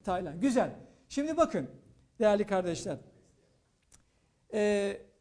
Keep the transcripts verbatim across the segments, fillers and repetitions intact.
Tayland. Güzel. Şimdi bakın değerli kardeşler. Ee,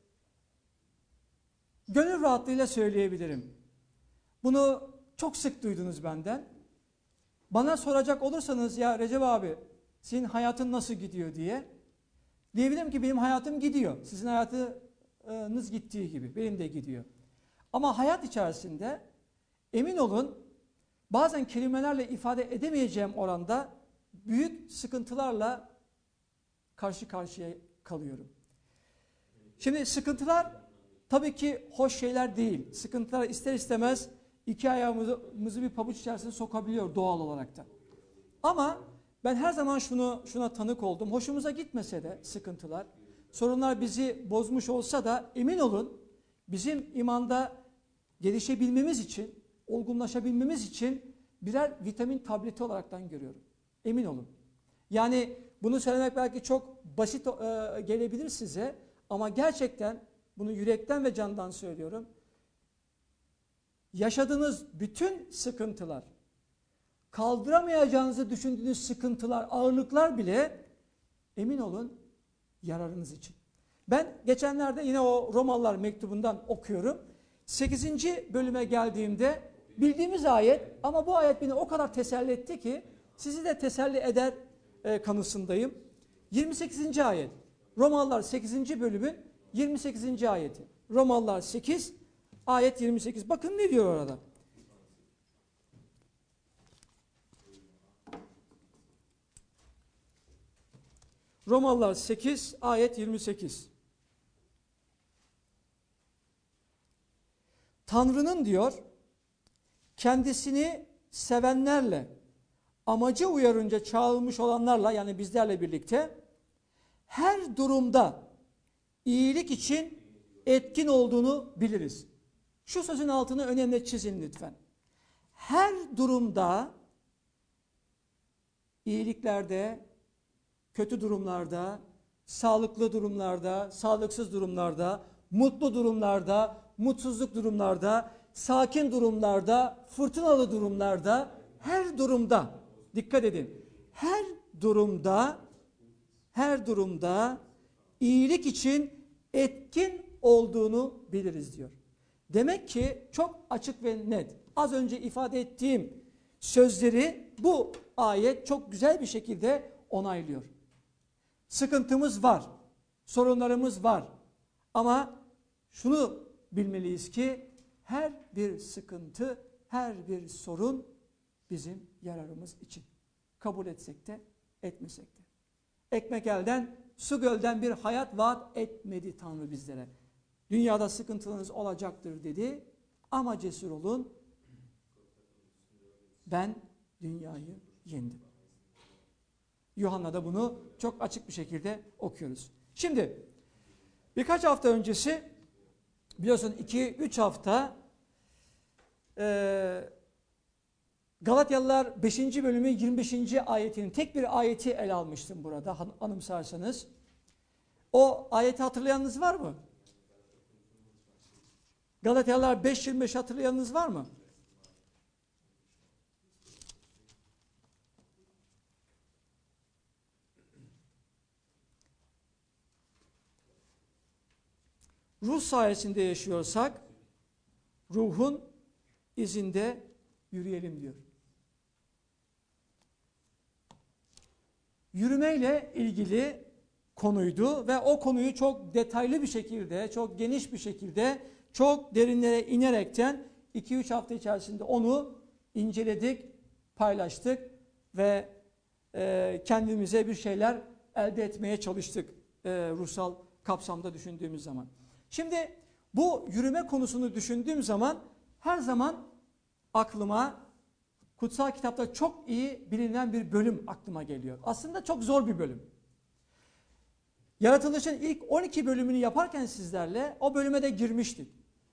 gönül rahatlığıyla söyleyebilirim. Bunu çok sık duydunuz benden. Bana soracak olursanız ya Recep abi senin hayatın nasıl gidiyor diye. Diyebilirim ki benim hayatım gidiyor. Sizin hayatınız gittiği gibi. Benim de gidiyor. Ama hayat içerisinde emin olun bazen kelimelerle ifade edemeyeceğim oranda büyük sıkıntılarla karşı karşıya kalıyorum. Şimdi sıkıntılar tabii ki hoş şeyler değil. Sıkıntılar ister istemez iki ayağımızı bir pabuç içerisine sokabiliyor doğal olarak da. Ama ben her zaman şunu şuna tanık oldum. Hoşumuza gitmese de sıkıntılar, sorunlar bizi bozmuş olsa da emin olun bizim imanda gelişebilmemiz için, olgunlaşabilmemiz için birer vitamin tableti olaraktan görüyorum. Emin olun. Yani bunu söylemek belki çok basit e, gelebilir size ama gerçekten bunu yürekten ve candan söylüyorum. Yaşadığınız bütün sıkıntılar, kaldıramayacağınızı düşündüğünüz sıkıntılar, ağırlıklar bile emin olun yararınız için. Ben geçenlerde yine o Romalılar mektubundan okuyorum. sekizinci bölüme geldiğimde bildiğimiz ayet ama bu ayet beni o kadar teselli etti ki sizi de teselli eder e, kanısındayım. yirmi sekizinci ayet. Romalılar sekizinci bölümün yirmi sekizinci ayeti. Romalılar sekiz ayet yirmi sekiz. Bakın ne diyor orada? Romalılar sekiz ayet yirmi sekiz. Tanrı'nın diyor kendisini sevenlerle amacı uyarınca çağrılmış olanlarla yani bizlerle birlikte her durumda iyilik için etkin olduğunu biliriz. Şu sözün altını önemli çizin lütfen. Her durumda iyiliklerde, kötü durumlarda, sağlıklı durumlarda, sağlıksız durumlarda, mutlu durumlarda, mutsuzluk durumlarda, sakin durumlarda, fırtınalı durumlarda, her durumda, dikkat edin, her durumda, her durumda iyilik için etkin olduğunu biliriz diyor. Demek ki çok açık ve net. Az önce ifade ettiğim sözleri bu ayet çok güzel bir şekilde onaylıyor. Sıkıntımız var, sorunlarımız var ama şunu bilmeliyiz ki her bir sıkıntı, her bir sorun bizim yararımız için. Kabul etsek de etmesek de. Ekmek elden, su gölden bir hayat vaat etmedi Tanrı bizlere. Dünyada sıkıntılarınız olacaktır dedi ama cesur olun. Ben dünyayı yendim. Yuhanna'da bunu çok açık bir şekilde okuyoruz. Şimdi birkaç hafta öncesi biliyorsun iki üç hafta e, Galatyalılar beşinci bölümü yirmi beşinci ayetinin tek bir ayeti ele almıştım burada anımsarsanız. O ayeti hatırlayanınız var mı? Galatyalılar beş yirmi beş hatırlayanınız var mı? Ruh sayesinde yaşıyorsak ruhun izinde yürüyelim diyor. Yürümeyle ilgili konuydu ve o konuyu çok detaylı bir şekilde, çok geniş bir şekilde, çok derinlere inerekten iki üç hafta içerisinde onu inceledik, paylaştık ve e, kendimize bir şeyler elde etmeye çalıştık e, ruhsal kapsamda düşündüğümüz zaman. Şimdi bu yürüme konusunu düşündüğüm zaman her zaman aklıma kutsal kitapta çok iyi bilinen bir bölüm aklıma geliyor. Aslında çok zor bir bölüm. Yaratılışın ilk on iki bölümünü yaparken sizlerle o bölüme de girmiştik.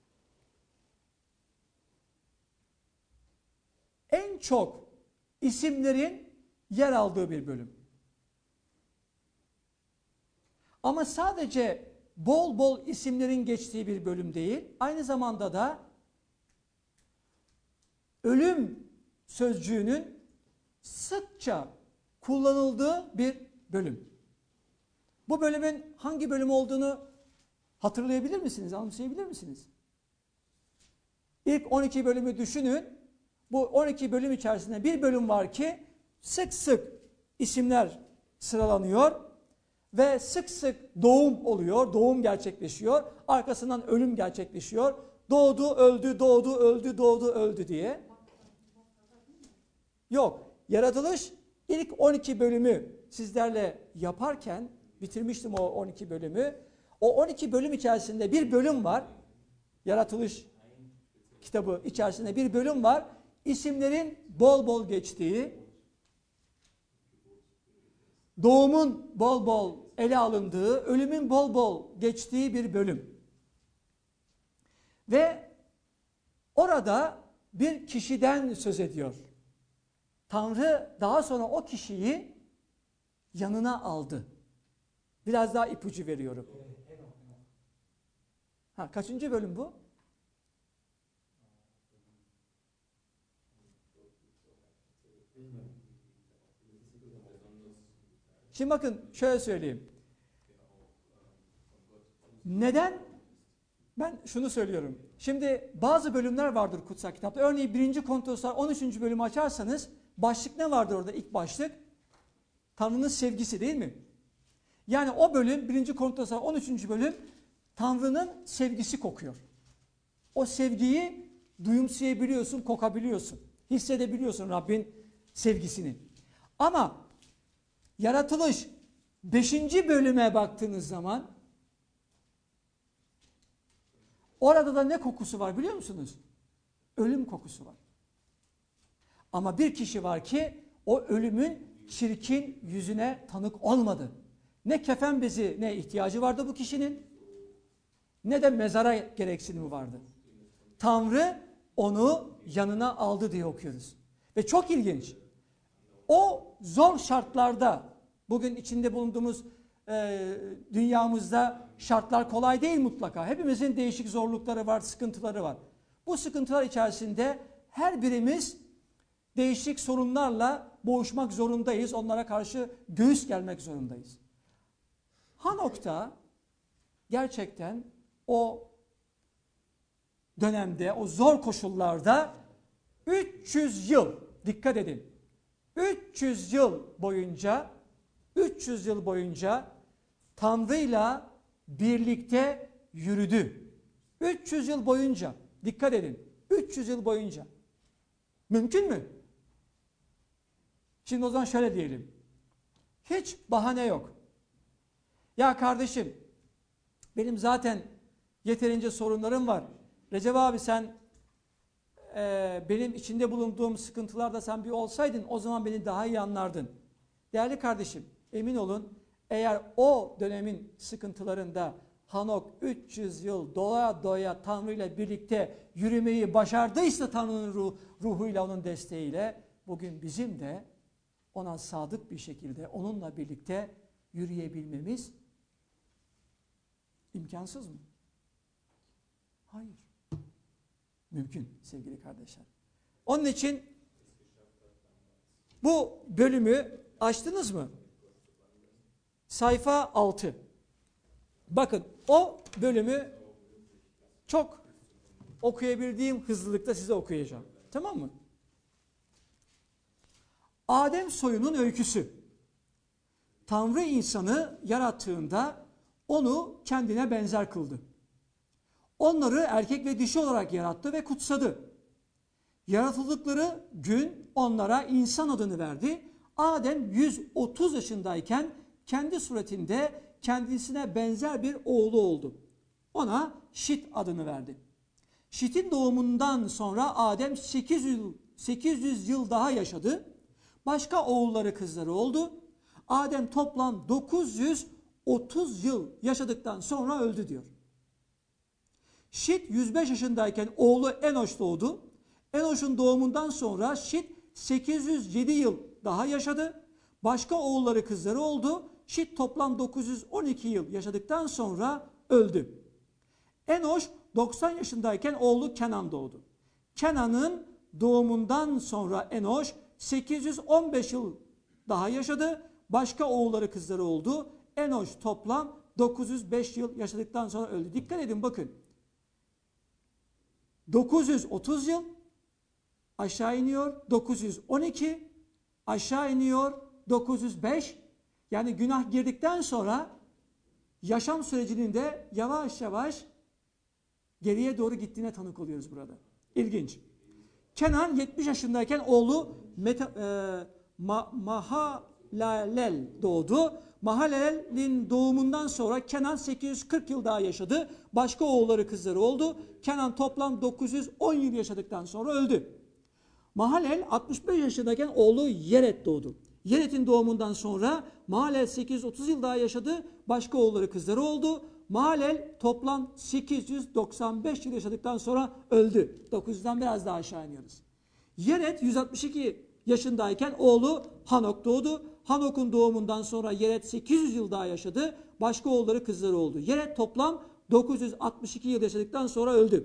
En çok isimlerin yer aldığı bir bölüm. Ama sadece bol bol isimlerin geçtiği bir bölüm değil, aynı zamanda da ölüm sözcüğünün sıkça kullanıldığı bir bölüm. Bu bölümün hangi bölüm olduğunu hatırlayabilir misiniz? Anımsayabilir misiniz? İlk on iki bölümü düşünün. Bu on iki bölüm içerisinde bir bölüm var ki sık sık isimler sıralanıyor ve sık sık doğum oluyor, doğum gerçekleşiyor. Arkasından ölüm gerçekleşiyor. Doğdu, öldü, doğdu, öldü, doğdu, öldü diye. Yok, yaratılış ilk on iki bölümü sizlerle yaparken bitirmiştim o on iki bölümü. O on iki bölüm içerisinde bir bölüm var. Yaratılış kitabı içerisinde bir bölüm var. İsimlerin bol bol geçtiği, doğumun bol bol ele alındığı, ölümün bol bol geçtiği bir bölüm. Ve orada bir kişiden söz ediyor. Tanrı daha sonra o kişiyi yanına aldı. Biraz daha ipucu veriyorum. Ha, kaçıncı bölüm bu? Şimdi bakın şöyle söyleyeyim. Neden? Ben şunu söylüyorum. Şimdi bazı bölümler vardır kutsal kitapta. Örneğin birinci Korintosluklar on üçüncü bölümü açarsanız başlık ne vardır orada ilk başlık? Tanrı'nın sevgisi değil mi? Yani o bölüm birinci Korintosluklar on üçüncü bölüm Tanrı'nın sevgisi kokuyor. O sevgiyi duyumsayabiliyorsun, kokabiliyorsun. Hissedebiliyorsun Rabbin sevgisini. Ama yaratılış beşinci bölüme baktığınız zaman orada da ne kokusu var biliyor musunuz? Ölüm kokusu var. Ama bir kişi var ki o ölümün çirkin yüzüne tanık olmadı. Ne kefen bezi ne ihtiyacı vardı bu kişinin ne de mezara gereksinimi vardı. Tanrı onu yanına aldı diye okuyoruz. Ve çok ilginç. O zor şartlarda bugün içinde bulunduğumuz e, dünyamızda şartlar kolay değil mutlaka. Hepimizin değişik zorlukları var, sıkıntıları var. Bu sıkıntılar içerisinde her birimiz değişik sorunlarla boğuşmak zorundayız. Onlara karşı göğüs germek zorundayız. Hanok'ta gerçekten o dönemde, o zor koşullarda üç yüz yıl, dikkat edin, üç yüz yıl boyunca, üç yüz yıl boyunca Tanrı'yla birlikte yürüdü. üç yüz yıl boyunca, dikkat edin, üç yüz yıl boyunca. Mümkün mü? Şimdi o zaman şöyle diyelim. Hiç bahane yok. Ya kardeşim, benim zaten yeterince sorunlarım var. Recep abi sen e, benim içinde bulunduğum sıkıntılarda sen bir olsaydın o zaman beni daha iyi anlardın. Değerli kardeşim, emin olun eğer o dönemin sıkıntılarında Hanok üç yüz yıl doya doya Tanrı ile birlikte yürümeyi başardıysa Tanrı'nın ruh, ruhuyla onun desteğiyle bugün bizim de ona sadık bir şekilde onunla birlikte yürüyebilmemiz imkansız mı? Hayır. Mümkün sevgili kardeşler. Onun için bu bölümü açtınız mı? Sayfa altı. Bakın o bölümü çok okuyabildiğim hızlılıkta size okuyacağım. Tamam mı? Adem soyunun öyküsü. Tanrı insanı yarattığında onu kendine benzer kıldı. Onları erkek ve dişi olarak yarattı ve kutsadı. Yaratıldıkları gün onlara insan adını verdi. Adem yüz otuz yaşındayken kendi suretinde kendisine benzer bir oğlu oldu. Ona Şit adını verdi. Şit'in doğumundan sonra Adem sekiz yüz, sekiz yüz yıl daha yaşadı. Başka oğulları kızları oldu. Adem toplam dokuz yüz otuz yıl yaşadıktan sonra öldü diyor. Şit yüz beş yaşındayken oğlu Enoş doğdu. Enoş'un doğumundan sonra Şit sekiz yüz yedi yıl daha yaşadı. Başka oğulları kızları oldu. Şit toplam dokuz yüz on iki yıl yaşadıktan sonra öldü. Enoş doksan yaşındayken oğlu Kenan doğdu. Kenan'ın doğumundan sonra Enoş sekiz yüz on beş yıl daha yaşadı. Başka oğulları kızları oldu. Enoş toplam dokuz yüz beş yıl yaşadıktan sonra öldü. Dikkat edin bakın. dokuz yüz otuz yıl aşağı iniyor. dokuz yüz on iki aşağı iniyor. dokuz yüz beş, yani günah girdikten sonra yaşam sürecinin de yavaş yavaş geriye doğru gittiğine tanık oluyoruz burada. İlginç. Kenan yetmiş yaşındayken oğlu Meta, e, Ma, Mahalalel doğdu. Mahalalel'in doğumundan sonra Kenan sekiz yüz kırk yıl daha yaşadı. Başka oğulları kızları oldu. Kenan toplam dokuz yüz on yıl yaşadıktan sonra öldü. Mahalel altmış beş yaşındayken oğlu Yeret doğdu. Yeret'in doğumundan sonra Mahalel sekiz yüz otuz yıl daha yaşadı. Başka oğulları kızları oldu. Mahalel toplam sekiz yüz doksan beş yıl yaşadıktan sonra öldü. dokuz yüzden biraz daha aşağı iniyoruz. Yeret yüz altmış iki yaşındayken oğlu Hanok doğdu. Hanok'un doğumundan sonra Yeret sekiz yüz yıl daha yaşadı. Başka oğulları kızları oldu. Yeret toplam dokuz yüz altmış iki yıl yaşadıktan sonra öldü.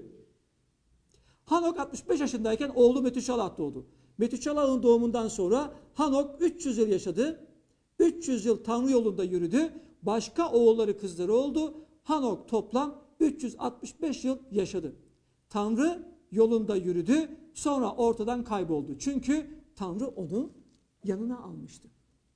Hanok altmış beş yaşındayken oğlu Metüşalah doğdu. Metüşalah'ın doğumundan sonra Hanok üç yüz yıl yaşadı. üç yüz yıl Tanrı yolunda yürüdü. Başka oğulları kızları oldu. Hanok toplam üç yüz altmış beş yıl yaşadı. Tanrı yolunda yürüdü. Sonra ortadan kayboldu. Çünkü Tanrı onu yanına almıştı.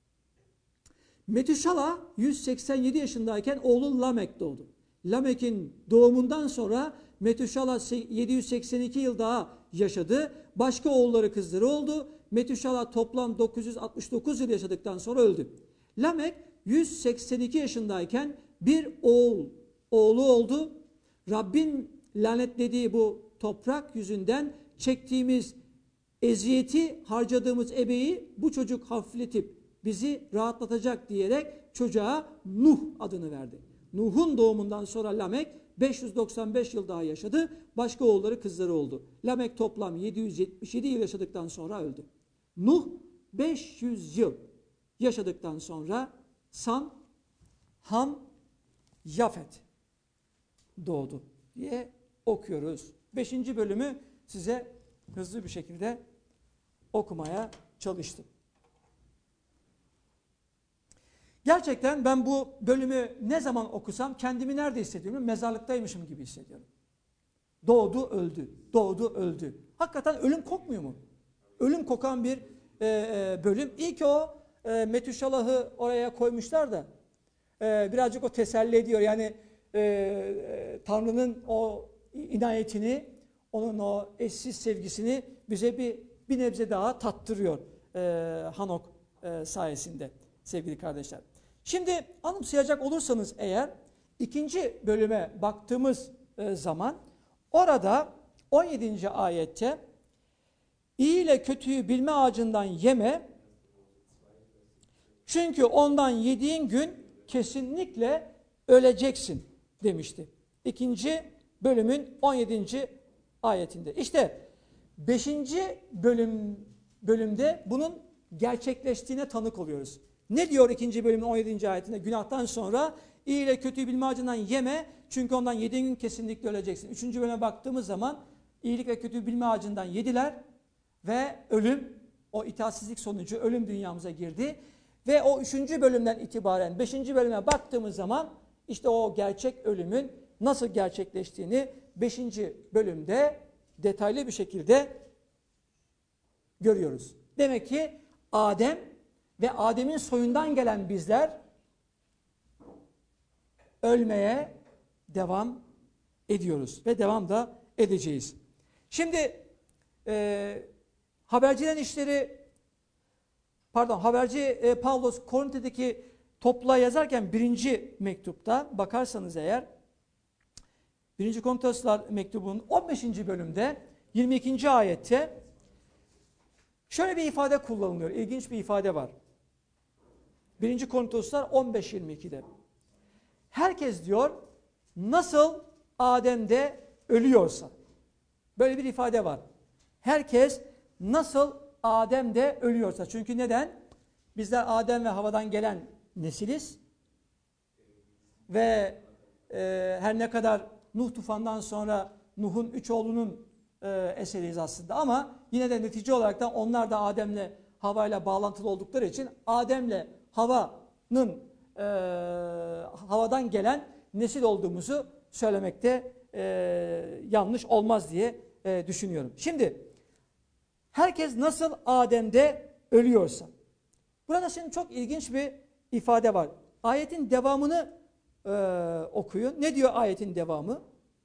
Metüşalah yüz seksen yedi yaşındayken oğlu Lamek doğdu. Lamek'in doğumundan sonra Metüşalah yedi yüz seksen iki yıl daha yaşadı. Başka oğulları kızları oldu. Metüşalah toplam dokuz yüz altmış dokuz yıl yaşadıktan sonra öldü. Lamek yüz seksen iki yaşındayken bir oğul, oğlu oldu. Rabbin lanetlediği bu toprak yüzünden çektiğimiz eziyeti, harcadığımız emeği bu çocuk hafifletip bizi rahatlatacak diyerek çocuğa Nuh adını verdi. Nuh'un doğumundan sonra Lamek beş yüz doksan beş yıl daha yaşadı. Başka oğulları kızları oldu. Lamek toplam yedi yüz yetmiş yedi yıl yaşadıktan sonra öldü. Nuh beş yüz yıl yaşadıktan sonra Sam, Ham, Yafet doğdu diye okuyoruz. Beşinci bölümü size hızlı bir şekilde okumaya çalıştım. Gerçekten ben bu bölümü ne zaman okusam kendimi nerede hissediyorum? Mezarlıktaymışım gibi hissediyorum. Doğdu, öldü. Doğdu, öldü. Hakikaten ölüm kokmuyor mu? Ölüm kokan bir e, e, bölüm. İyi ki o e, Metüşalah'ı oraya koymuşlar da e, birazcık o teselli ediyor. Yani e, e, Tanrı'nın o inayetini, onun o eşsiz sevgisini bize bir, bir nebze daha tattırıyor e, Hanok e, sayesinde sevgili kardeşler. Şimdi anımsayacak olursanız eğer ikinci bölüme baktığımız e, zaman orada on yedinci ayette iyi ile kötüyü bilme ağacından yeme, çünkü ondan yediğin gün kesinlikle öleceksin demişti. İkinci bölümün on yedinci ayetinde. İşte beşinci bölüm bölümde bunun gerçekleştiğine tanık oluyoruz. Ne diyor ikinci bölümün on yedinci ayetinde? Günahtan sonra iyi ile kötüyü bilme ağacından yeme, çünkü ondan yediğin gün kesinlikle öleceksin. Üçüncü bölüme baktığımız zaman iyilik ve kötüyü bilme ağacından yediler ve ölüm, o itaatsizlik sonucu ölüm dünyamıza girdi. Ve o üçüncü bölümden itibaren beşinci bölüme baktığımız zaman işte o gerçek ölümün nasıl gerçekleştiğini beşinci bölümde detaylı bir şekilde görüyoruz. Demek ki Adem ve Adem'in soyundan gelen bizler ölmeye devam ediyoruz ve devam da edeceğiz. Şimdi e, habercilerin işleri, pardon haberci e, Pavlos Korinthe'deki topluluğa yazarken birinci mektupta bakarsanız eğer birinci Korinthoslar mektubunun on beşinci bölümde yirmi ikinci ayette şöyle bir ifade kullanılıyor. İlginç bir ifade var. birinci Korinthoslar on beş yirmi iki'de. Herkes diyor nasıl Adem'de ölüyorsa. Böyle bir ifade var. Herkes nasıl Adem'de ölüyorsa. Çünkü neden? Bizler Adem ve Havva'dan gelen nesiliz. Ve e, her ne kadar Nuh tufandan sonra Nuh'un üç oğlunun e, eseriyiz aslında. Ama yine de netice olarak da onlar da Adem'le Hava ile bağlantılı oldukları için Adem'le Hava'nın e, havadan gelen nesil olduğumuzu söylemekte e, yanlış olmaz diye e, düşünüyorum. Şimdi herkes nasıl Adem'de ölüyorsa. Burada şimdi çok ilginç bir ifade var. Ayetin devamını e, okuyun. Ne diyor ayetin devamı?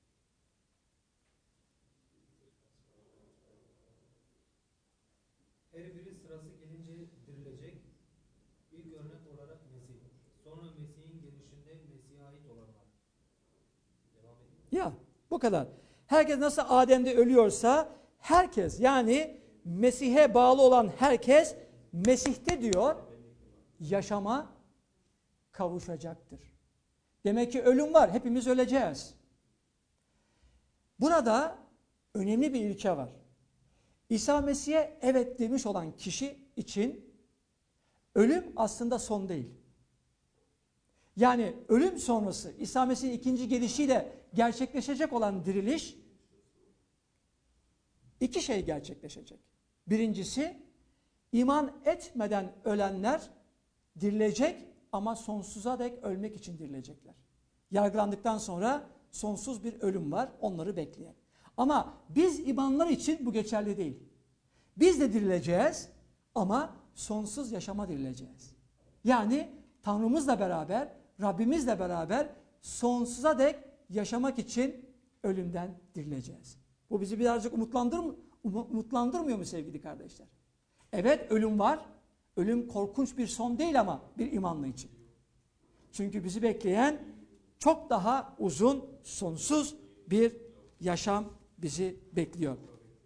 Her biri sırası gelince dirilecek. İlk örnek olarak Mesih. Sonra Mesih'in gelişinde Mesih'e ait olanlar. Devam edeyim. Ya bu kadar. Herkes nasıl Adem'de ölüyorsa herkes, yani Mesih'e bağlı olan herkes Mesih'te diyor yaşama kavuşacaktır. Demek ki ölüm var. Hepimiz öleceğiz. Burada önemli bir ilke var. İsa Mesih'e evet demiş olan kişi için ölüm aslında son değil. Yani ölüm sonrası İsa Mesih'in ikinci gelişiyle gerçekleşecek olan diriliş iki şey gerçekleşecek. Birincisi, iman etmeden ölenler dirilecek ama sonsuza dek ölmek için dirilecekler. Yargılandıktan sonra sonsuz bir ölüm var onları bekleyen. Ama biz imanlar için bu geçerli değil. Biz de dirileceğiz ama sonsuz yaşama dirileceğiz. Yani Tanrımızla beraber, Rabbimizle beraber sonsuza dek yaşamak için ölümden dirileceğiz. Bu bizi birazcık umutlandır mı, umutlandırmıyor mu sevgili kardeşler? Evet, ölüm var. Ölüm korkunç bir son değil ama bir imanlı için. Çünkü bizi bekleyen çok daha uzun, sonsuz bir yaşam bizi bekliyor.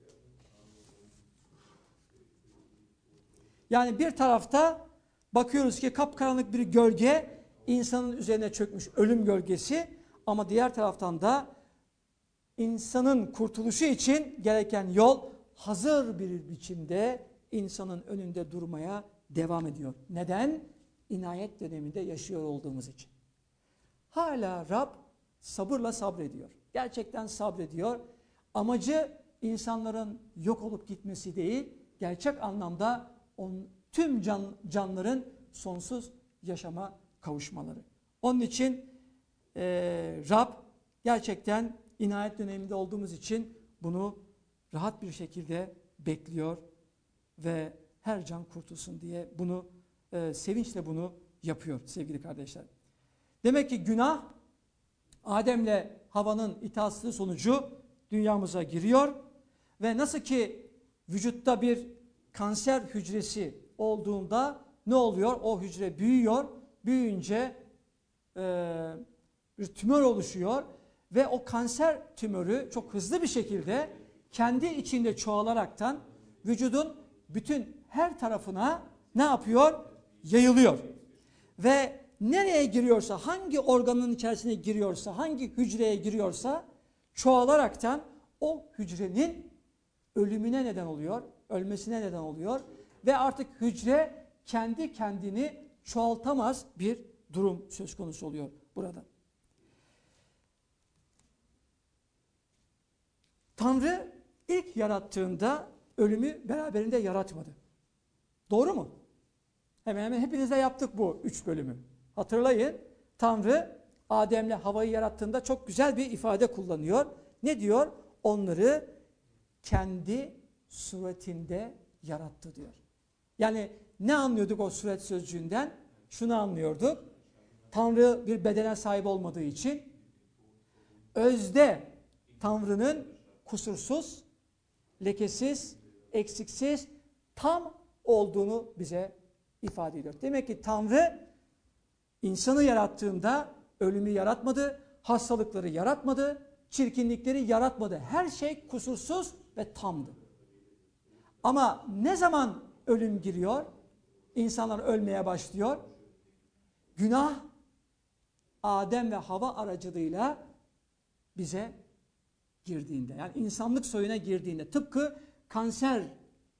Yani bir tarafta bakıyoruz ki kapkaranlık bir gölge insanın üzerine çökmüş, ölüm gölgesi, ama diğer taraftan da insanın kurtuluşu için gereken yol hazır bir biçimde insanın önünde durmaya devam ediyor. Neden? İnayet döneminde yaşıyor olduğumuz için. Hala Rab sabırla sabrediyor. Gerçekten sabrediyor. Amacı insanların yok olup gitmesi değil, gerçek anlamda on, tüm can, canların sonsuz yaşama kavuşmaları. Onun için e, Rab gerçekten inayet döneminde olduğumuz için bunu rahat bir şekilde bekliyor ve her can kurtulsun diye bunu e, sevinçle bunu yapıyor sevgili kardeşler. Demek ki günah Adem'le Havva'nın itaatsizliği sonucu dünyamıza giriyor ve nasıl ki vücutta bir kanser hücresi olduğunda ne oluyor? O hücre büyüyor. Büyüyünce e, bir tümör oluşuyor ve o kanser tümörü çok hızlı bir şekilde kendi içinde çoğalaraktan vücudun bütün her tarafına ne yapıyor? Yayılıyor. Ve nereye giriyorsa, hangi organın içerisine giriyorsa, hangi hücreye giriyorsa çoğalaraktan o hücrenin ölümüne neden oluyor, ölmesine neden oluyor ve artık hücre kendi kendini çoğaltamaz bir durum söz konusu oluyor burada. Tanrı ilk yarattığında ölümü beraberinde yaratmadı. Doğru mu? Hemen hemen hepinizle yaptık bu üç bölümü. Hatırlayın, Tanrı Adem'le Havva'yı yarattığında çok güzel bir ifade kullanıyor. Ne diyor? Onları kendi suretinde yarattı diyor. Yani ne anlıyorduk o suret sözcüğünden? Şunu anlıyorduk. Tanrı bir bedene sahip olmadığı için özde Tanrı'nın kusursuz, lekesiz, eksiksiz, tam olduğunu bize ifade ediyor. Demek ki Tanrı insanı yarattığında ölümü yaratmadı, hastalıkları yaratmadı, çirkinlikleri yaratmadı. Her şey kusursuz ve tamdı. Ama ne zaman ölüm giriyor? İnsanlar ölmeye başlıyor. Günah Adem ve Havva aracılığıyla bize girdiğinde, yani insanlık soyuna girdiğinde, tıpkı kanserli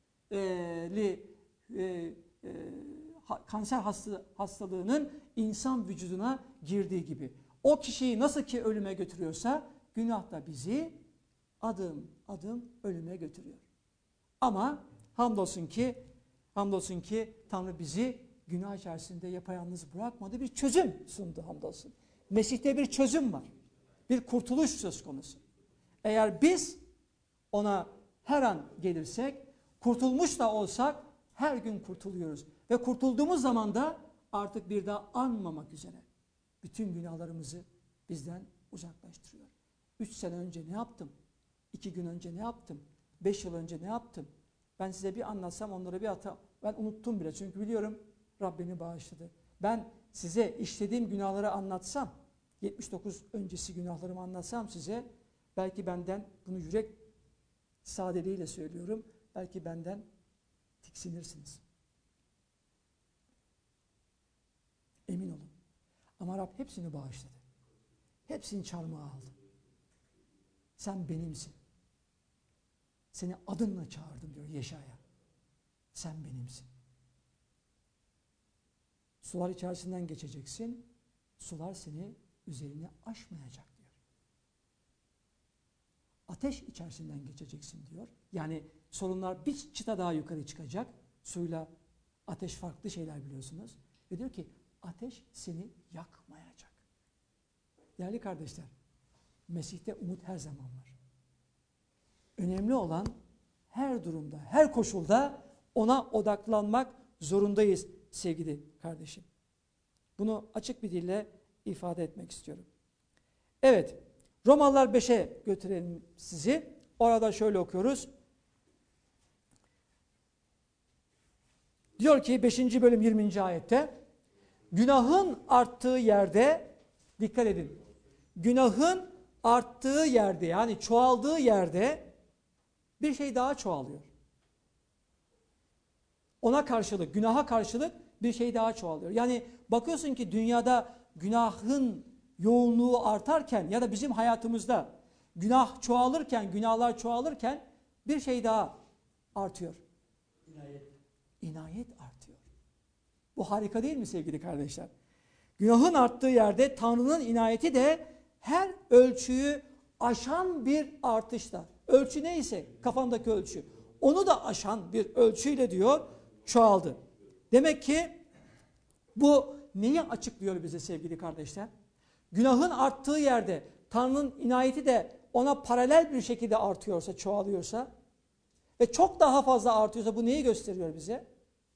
e, e, kanser hasta, hastalığının insan vücuduna girdiği gibi. O kişiyi nasıl ki ölüme götürüyorsa günah da bizi adım adım ölüme götürüyor. Ama hamdolsun ki Hamdolsun ki Tanrı bizi günah içerisinde yapayalnız bırakmadı. Bir çözüm sundu hamdolsun. Mesih'te bir çözüm var. Bir kurtuluş söz konusu. Eğer biz ona her an gelirsek, kurtulmuş da olsak her gün kurtuluyoruz. Ve kurtulduğumuz zaman da artık bir daha anmamak üzere bütün günahlarımızı bizden uzaklaştırıyor. Üç sene önce ne yaptım? İki gün önce ne yaptım? Beş yıl önce ne yaptım? Ben size bir anlatsam onlara bir hata. Ben unuttum bile çünkü biliyorum Rab beni bağışladı. Ben size işlediğim günahları anlatsam, yetmiş dokuz öncesi günahlarımı anlatsam size, belki benden, bunu yürek sadeliğiyle söylüyorum, belki benden tiksinirsiniz. Emin olun. Ama Rab hepsini bağışladı. Hepsini çarmıha aldı. Sen benimsin. Seni adınla çağırdım diyor Yeşaya. Sen benimsin. Sular içerisinden geçeceksin. Sular seni üzerine aşmayacak diyor. Ateş içerisinden geçeceksin diyor. Yani sorunlar bir çıta daha yukarı çıkacak. Suyla ateş farklı şeyler biliyorsunuz. Ve diyor ki ateş seni yakmayacak. Değerli kardeşler, Mesih'te umut her zaman var. Önemli olan her durumda, her koşulda ona odaklanmak zorundayız sevgili kardeşim. Bunu açık bir dille ifade etmek istiyorum. Evet, Romalılar beşe götürelim sizi. Orada şöyle okuyoruz. Diyor ki beşinci bölüm yirminci ayette, günahın arttığı yerde, dikkat edin, günahın arttığı yerde yani çoğaldığı yerde bir şey daha çoğalıyor. Ona karşılık, günaha karşılık bir şey daha çoğalıyor. Yani bakıyorsun ki dünyada günahın yoğunluğu artarken ya da bizim hayatımızda günah çoğalırken, günahlar çoğalırken bir şey daha artıyor. İnayet. İnayet artıyor. Bu harika değil mi sevgili kardeşler? Günahın arttığı yerde Tanrı'nın inayeti de her ölçüyü aşan bir artışla. Ölçü neyse kafandaki ölçü. Onu da aşan bir ölçüyle diyor çoğaldı. Demek ki bu neyi açıklıyor bize sevgili kardeşler? Günahın arttığı yerde Tanrı'nın inayeti de ona paralel bir şekilde artıyorsa, çoğalıyorsa ve çok daha fazla artıyorsa bu neyi gösteriyor bize?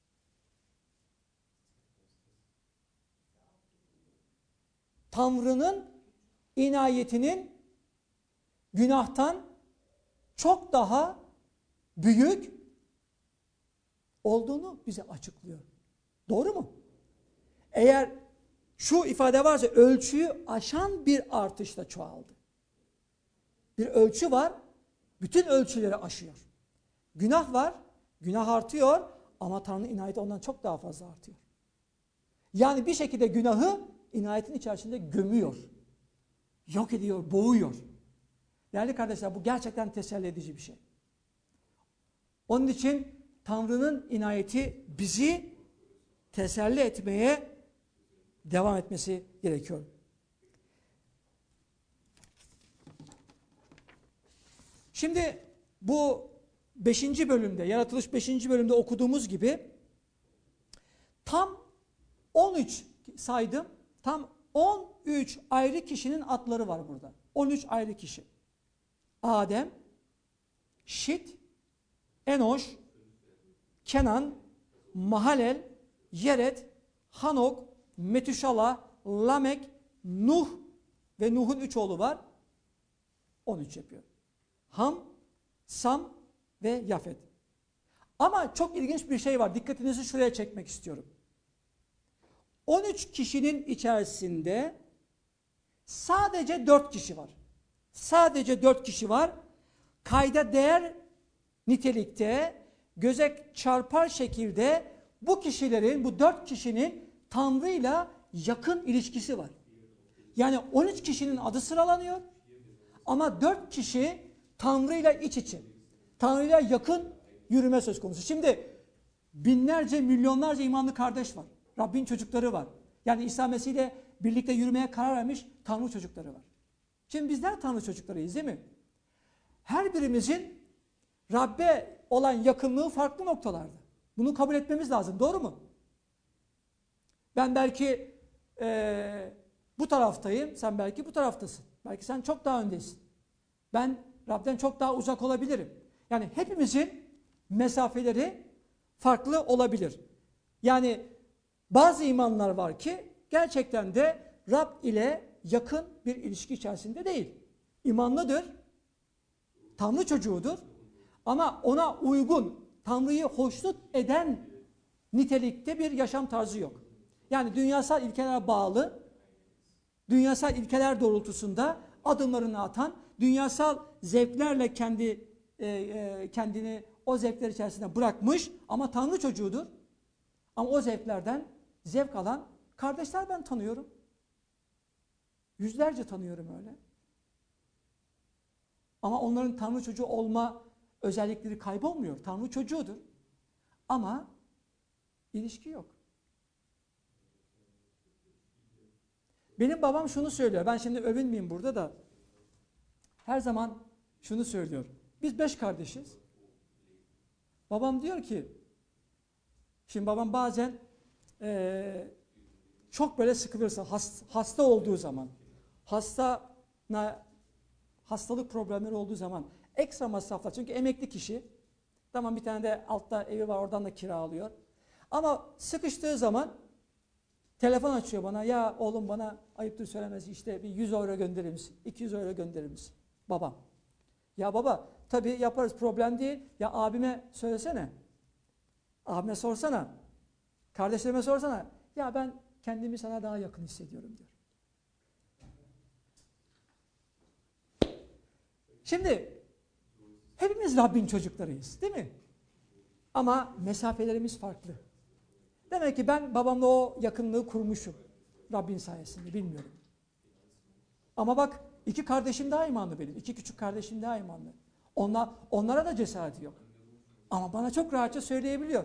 Tanrı'nın inayetinin günahtan çok daha büyük olduğunu bize açıklıyor. Doğru mu? Eğer şu ifade varsa ölçüyü aşan bir artışla çoğaldı. Bir ölçü var, bütün ölçüleri aşıyor. Günah var, günah artıyor ama Tanrı'nın inayeti ondan çok daha fazla artıyor. Yani bir şekilde günahı inayetin içerisinde gömüyor. Yok ediyor, boğuyor. Değerli kardeşler bu gerçekten teselli edici bir şey. Onun için Tanrı'nın inayeti bizi teselli etmeye devam etmesi gerekiyor. Şimdi bu beşinci bölümde, Yaratılış beşinci bölümde okuduğumuz gibi tam on üç saydım. Tam on üç ayrı kişinin adları var burada. on üç ayrı kişi. Adem, Şit, Enoş, Kenan, Mahalel, Yered, Hanok, Metüşala, Lamek, Nuh ve Nuh'un üç oğlu var. on üç yapıyor. Ham, Sam ve Yafet. Ama çok ilginç bir şey var. Dikkatinizi şuraya çekmek istiyorum. on üç kişinin içerisinde sadece dört kişi var. Sadece dört kişi var. Kayda değer nitelikte, göze çarpar şekilde bu kişilerin, bu dört kişinin Tanrı'yla yakın ilişkisi var. Yani on üç kişinin adı sıralanıyor ama dört kişi Tanrı'yla iç içe. Tanrı'yla yakın yürüme söz konusu. Şimdi binlerce, milyonlarca imanlı kardeş var. Rabbin çocukları var. Yani İsa Mesih ile birlikte yürümeye karar vermiş Tanrı çocukları var. Şimdi bizler Tanrı çocuklarıyız değil mi? Her birimizin Rabbe olan yakınlığı farklı noktalarda. Bunu kabul etmemiz lazım. Doğru mu? Ben belki e, bu taraftayım. Sen belki bu taraftasın. Belki sen çok daha öndesin. Ben Rab'den çok daha uzak olabilirim. Yani hepimizin mesafeleri farklı olabilir. Yani bazı imanlar var ki gerçekten de Rab ile yakın bir ilişki içerisinde değil. İmanlıdır, Tanrı çocuğudur ama ona uygun, Tanrı'yı hoşnut eden nitelikte bir yaşam tarzı yok. Yani dünyasal ilkelere bağlı, dünyasal ilkeler doğrultusunda adımlarını atan, dünyasal zevklerle kendi e, e, kendini o zevkler içerisinde bırakmış ama Tanrı çocuğudur. Ama o zevklerden zevk alan kardeşler ben tanıyorum. Yüzlerce tanıyorum öyle. Ama onların Tanrı çocuğu olma özellikleri kaybolmuyor. Tanrı çocuğudur. Ama ilişki yok. Benim babam şunu söylüyor. Ben şimdi övünmeyeyim burada da. Her zaman şunu söylüyor. Biz beş kardeşiz. Babam diyor ki, şimdi babam bazen e, çok böyle sıkılırsa, hasta, hasta olduğu zaman, hasta hastalık problemleri olduğu zaman ekstra masraflar. Çünkü emekli kişi. Tamam, bir tane de altta evi var, oradan da kira alıyor. Ama sıkıştığı zaman telefon açıyor bana. Ya oğlum, bana ayıptır söylemesi işte bir yüz euro gönderir misin? iki yüz euro gönderir misin? Babam. Ya baba, tabii yaparız, problem değil. Ya abime söylesene. Abime sorsana. Kardeşlerime sorsana. Ya ben kendimi sana daha yakın hissediyorum diyor. Şimdi hepimiz Rabbin çocuklarıyız, değil mi? Ama mesafelerimiz farklı. Demek ki ben babamla o yakınlığı kurmuşum. Rabbin sayesinde, bilmiyorum. Ama bak, iki kardeşim daha imanlı benim. İki küçük kardeşim daha imanlı. Onlar, onlara da cesareti yok. Ama bana çok rahatça söyleyebiliyor.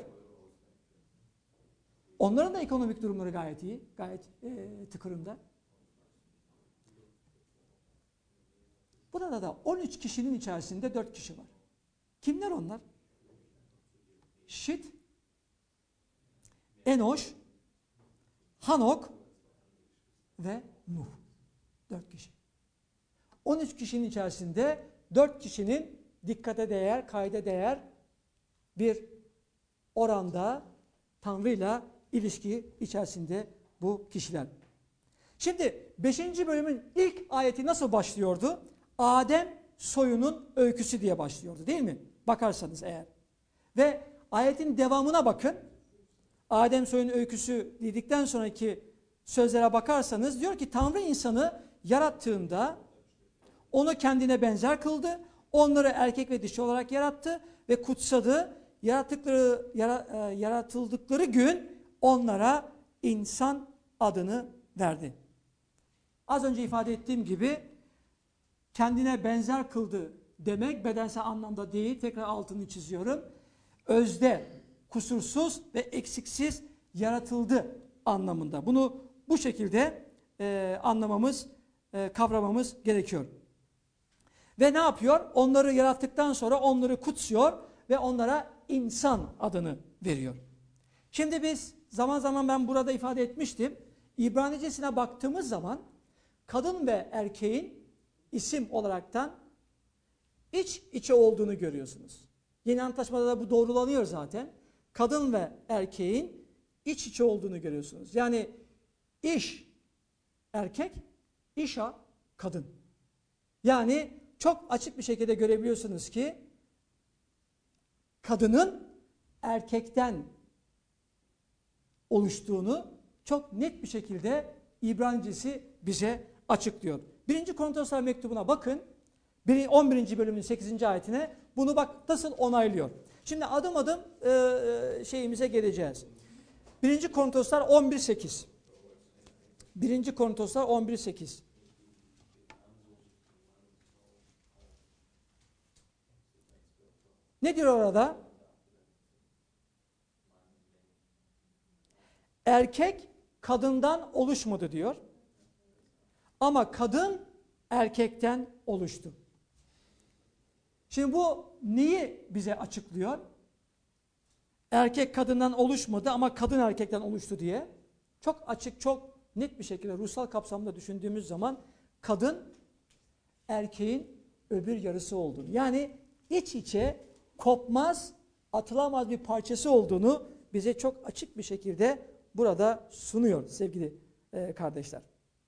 Onların da ekonomik durumları gayet iyi. Gayet e, tıkırında. Burada da on üç kişinin içerisinde dört kişi var. Kimler onlar? Şit, Enoş, Hanok ve Nuh. Dört kişi. on üç kişinin içerisinde dört kişinin dikkate değer, kayda değer bir oranda Tanrı'yla ilişki içerisinde bu kişiler. Şimdi beşinci bölümün ilk ayeti nasıl başlıyordu? Adem soyunun öyküsü diye başlıyordu, değil mi? Bakarsanız eğer. Ve ayetin devamına bakın. Adem soyunun öyküsü dedikten sonraki sözlere bakarsanız diyor ki Tanrı insanı yarattığında onu kendine benzer kıldı. Onları erkek ve dişi olarak yarattı ve kutsadı. Yarattıkları, yara, yaratıldıkları gün onlara insan adını verdi. Az önce ifade ettiğim gibi kendine benzer kıldı demek bedensel anlamda değil. Tekrar altını çiziyorum. Özde, kusursuz ve eksiksiz yaratıldı anlamında. Bunu bu şekilde e, anlamamız, e, kavramamız gerekiyor. Ve ne yapıyor? Onları yarattıktan sonra onları kutsuyor ve onlara insan adını veriyor. Şimdi biz zaman zaman ben burada ifade etmiştim. İbranicesine baktığımız zaman kadın ve erkeğin isim olaraktan iç içe olduğunu görüyorsunuz. Yeni Antlaşmada da bu doğrulanıyor zaten. Kadın ve erkeğin iç içe olduğunu görüyorsunuz. Yani iş erkek, işa kadın. Yani çok açık bir şekilde görebiliyorsunuz ki kadının erkekten oluştuğunu çok net bir şekilde İbranicesi bize açıklıyor. Birinci Korintoslar mektubuna bakın. on birinci bölümün sekizinci ayetine bunu bak nasıl onaylıyor. Şimdi adım adım e, şeyimize geleceğiz. Birinci Korintoslar on bir sekiz. Birinci Korintoslar on bir sekiz. Ne diyor orada? Erkek kadından oluşmadı diyor. Ama kadın erkekten oluştu. Şimdi bu neyi bize açıklıyor? erkek kadından oluşmadı ama kadın erkekten oluştu diye çok açık, çok net bir şekilde ruhsal kapsamda düşündüğümüz zaman kadın erkeğin öbür yarısı olduğunu, yani iç içe kopmaz, atılamaz bir parçası olduğunu bize çok açık bir şekilde burada sunuyor sevgili e, kardeşler.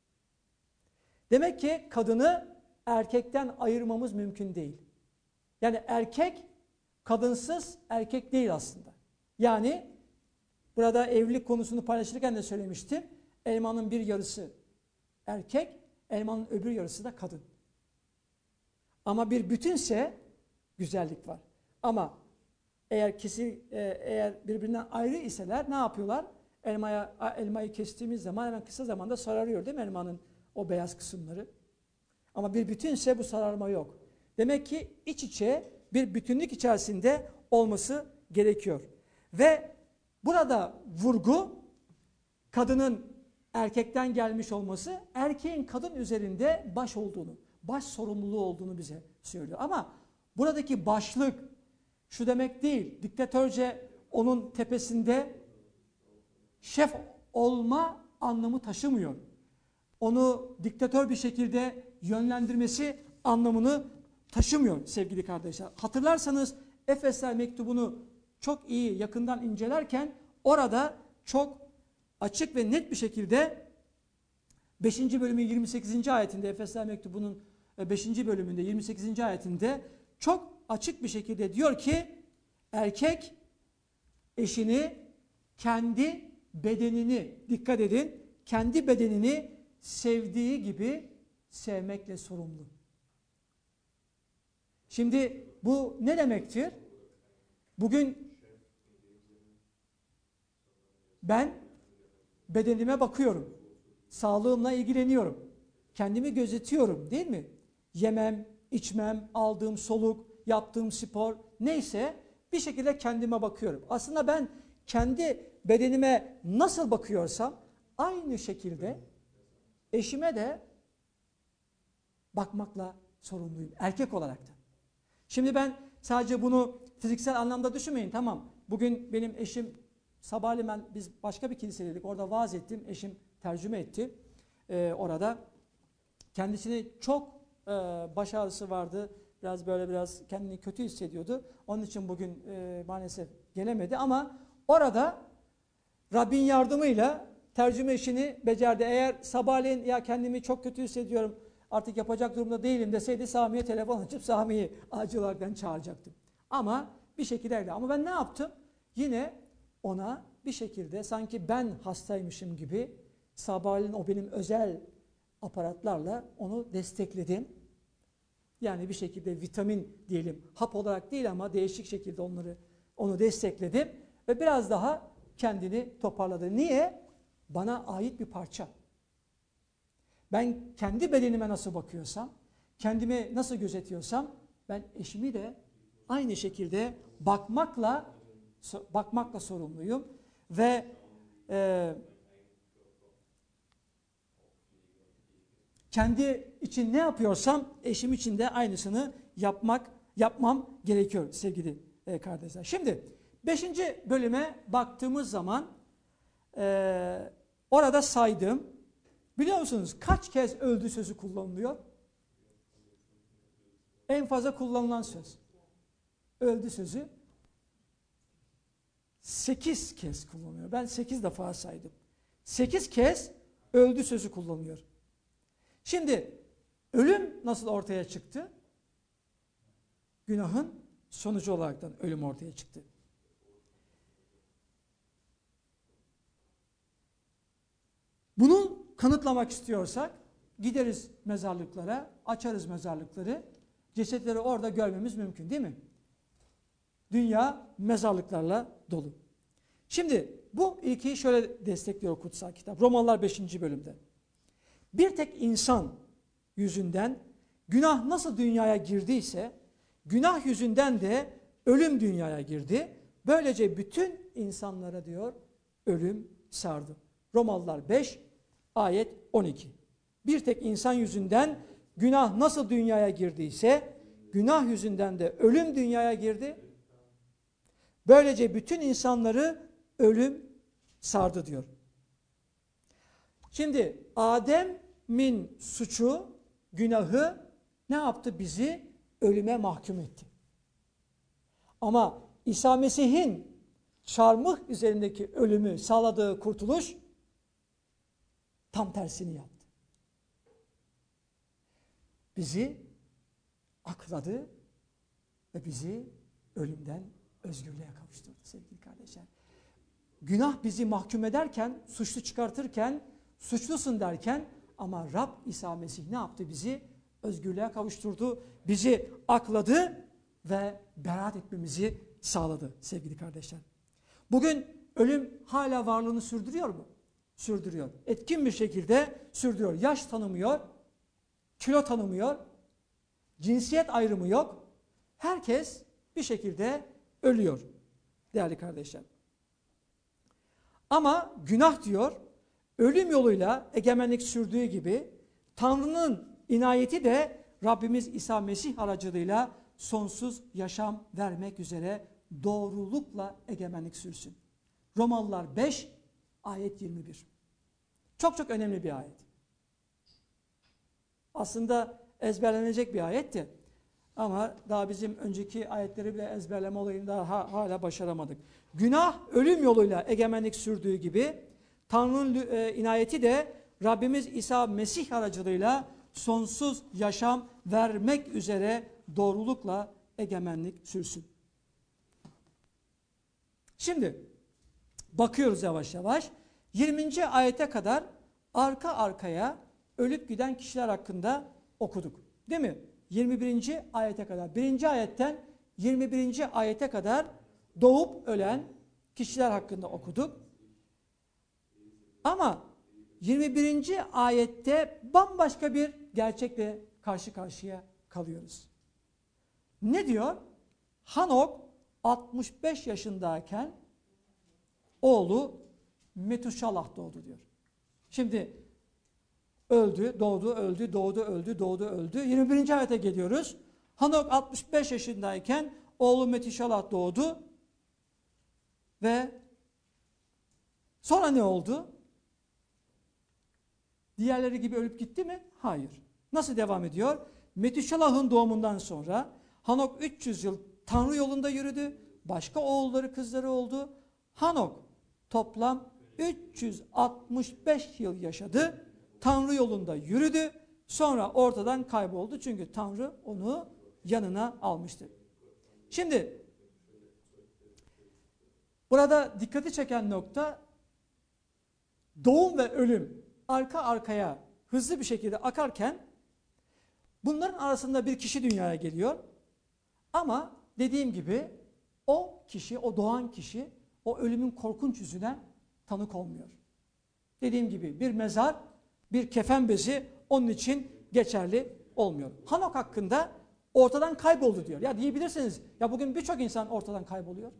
Demek ki kadını erkekten ayırmamız mümkün değil. Yani erkek kadınsız erkek değil aslında. Yani burada evlilik konusunu paylaşırken de söylemiştim. Elmanın bir yarısı erkek, elmanın öbür yarısı da kadın. Ama bir bütünse güzellik var. Ama eğer kesi, eğer birbirinden ayrı iseler ne yapıyorlar? Elmaya, elmayı kestiğimiz zaman hemen kısa zamanda sararıyor değil mi elmanın o beyaz kısımları? Ama bir bütünse bu sararma yok. Demek ki iç içe bir bütünlük içerisinde olması gerekiyor. Ve burada vurgu kadının erkekten gelmiş olması, erkeğin kadın üzerinde baş olduğunu, baş sorumluluğu olduğunu bize söylüyor. Ama buradaki başlık şu demek değil, diktatörce onun tepesinde şef olma anlamı taşımıyor. Onu diktatör bir şekilde yönlendirmesi anlamını taşımıyor sevgili kardeşler. Hatırlarsanız Efesler mektubunu çok iyi yakından incelerken orada çok açık ve net bir şekilde beşinci bölümün yirmi sekizinci ayetinde, Efesler mektubunun beşinci bölümünde yirmi sekizinci ayetinde çok açık bir şekilde diyor ki erkek eşini kendi bedenini, dikkat edin, kendi bedenini sevdiği gibi sevmekle sorumlu. Şimdi bu ne demektir? Bugün ben bedenime bakıyorum. Sağlığımla ilgileniyorum. Kendimi gözetiyorum değil mi? Yemem, içmem, aldığım soluk, yaptığım spor neyse bir şekilde kendime bakıyorum. Aslında ben kendi bedenime nasıl bakıyorsam aynı şekilde eşime de bakmakla sorumluyum erkek olarak da. Şimdi ben sadece bunu fiziksel anlamda düşünmeyin, tamam. Bugün benim eşim sabahleyin ben, biz başka bir kilisedeydik, orada vaaz ettim, eşim tercüme etti ee, orada. Kendisini çok e, baş ağrısı vardı, biraz böyle biraz kendini kötü hissediyordu. Onun için bugün e, maalesef gelemedi ama orada Rabbin yardımıyla tercüme işini becerdi. Eğer sabahleyin ya kendimi çok kötü hissediyorum, artık yapacak durumda değilim deseydi Sami'ye telefon açıp Sami'yi acil olarak çağıracaktım. Ama bir şekilde öyle. Ama ben ne yaptım? Yine ona bir şekilde sanki ben hastaymışım gibi sabahleyin o benim özel aparatlarla onu destekledim. Yani bir şekilde vitamin diyelim, hap olarak değil ama değişik şekilde onları onu destekledim ve biraz daha kendini toparladı. Niye? Bana ait bir parça. Ben kendi bedenime nasıl bakıyorsam, kendimi nasıl gözetiyorsam ben eşimi de aynı şekilde bakmakla bakmakla sorumluyum ve e, kendi için ne yapıyorsam eşim için de aynısını yapmak yapmam gerekiyor sevgili e, kardeşler. Şimdi beşinci bölüme baktığımız zaman e, orada saydım. Biliyor musunuz kaç kez öldü sözü kullanılıyor? En fazla kullanılan söz. Öldü sözü sekiz kez kullanılıyor. Ben sekiz defa saydım. Sekiz kez öldü sözü kullanılıyor. Şimdi ölüm nasıl ortaya çıktı? Günahın sonucu olaraktan ölüm ortaya çıktı. Bunu kanıtlamak istiyorsak gideriz mezarlıklara, açarız mezarlıkları, cesetleri orada görmemiz mümkün değil mi? Dünya mezarlıklarla dolu. Şimdi bu ilkeyi şöyle destekliyor kutsal kitap. Romalılar beşinci bölümde. Bir tek insan yüzünden günah nasıl dünyaya girdiyse, günah yüzünden de ölüm dünyaya girdi. Böylece bütün insanlara diyor ölüm sardı. Romalılar beş ayet on iki. Bir tek insan yüzünden günah nasıl dünyaya girdiyse, günah yüzünden de ölüm dünyaya girdi. Böylece bütün insanları ölüm sardı diyor. Şimdi Adem'in suçu, günahı ne yaptı? Bizi ölüme mahkum etti. Ama İsa Mesih'in çarmıh üzerindeki ölümü sağladığı kurtuluş tam tersini yaptı. Bizi akladı ve bizi ölümden özgürlüğe kavuşturdu sevgili kardeşler. Günah bizi mahkum ederken, suçlu çıkartırken, suçlusun derken ama Rab İsa Mesih ne yaptı? Bizi özgürlüğe kavuşturdu, bizi akladı ve beraat etmemizi sağladı sevgili kardeşler. Bugün ölüm hala varlığını sürdürüyor mu? Sürdürüyor. Etkin bir şekilde sürdürüyor. Yaş tanımıyor, kilo tanımıyor, cinsiyet ayrımı yok. Herkes bir şekilde ölüyor değerli kardeşler. Ama günah diyor, ölüm yoluyla egemenlik sürdüğü gibi Tanrı'nın inayeti de Rabbimiz İsa Mesih aracılığıyla sonsuz yaşam vermek üzere doğrulukla egemenlik sürsün. Romalılar beş ayet yirmi bir. Çok çok önemli bir ayet. Aslında ezberlenecek bir ayetti. Ama daha bizim önceki ayetleri bile ezberleme olayını daha hala başaramadık. Günah ölüm yoluyla egemenlik sürdüğü gibi Tanrı'nın e, inayeti de Rabbimiz İsa Mesih aracılığıyla sonsuz yaşam vermek üzere doğrulukla egemenlik sürsün. Şimdi bakıyoruz yavaş yavaş. yirminci ayete kadar arka arkaya ölüp giden kişiler hakkında okuduk. Değil mi? yirmi birinci ayete kadar. birinci ayetten yirmi birinci ayete kadar doğup ölen kişiler hakkında okuduk. Ama yirmi birinci ayette bambaşka bir gerçekle karşı karşıya kalıyoruz. Ne diyor? Hanok altmış beş yaşındayken oğlu Metuşalah doğdu diyor. Şimdi öldü, doğdu, öldü, doğdu, öldü, doğdu, öldü. yirmi birinci ayete geliyoruz. Hanok altmış beş yaşındayken oğlu Metuşalah doğdu ve sonra ne oldu? Diğerleri gibi ölüp gitti mi? Hayır. Nasıl devam ediyor? Metuşalah'ın doğumundan sonra Hanok üç yüz yıl Tanrı yolunda yürüdü. Başka oğulları, kızları oldu. Hanok toplam üç yüz altmış beş yıl yaşadı. Tanrı yolunda yürüdü. Sonra ortadan kayboldu. Çünkü Tanrı onu yanına almıştı. Şimdi burada dikkati çeken nokta doğum ve ölüm arka arkaya hızlı bir şekilde akarken bunların arasında bir kişi dünyaya geliyor. Ama dediğim gibi o kişi, o doğan kişi o ölümün korkunç yüzüne tanık olmuyor. Dediğim gibi bir mezar, bir kefen bezi onun için geçerli olmuyor. Hanok hakkında ortadan kayboldu diyor. Ya diyebilirsiniz ya bugün birçok insan ortadan kayboluyor.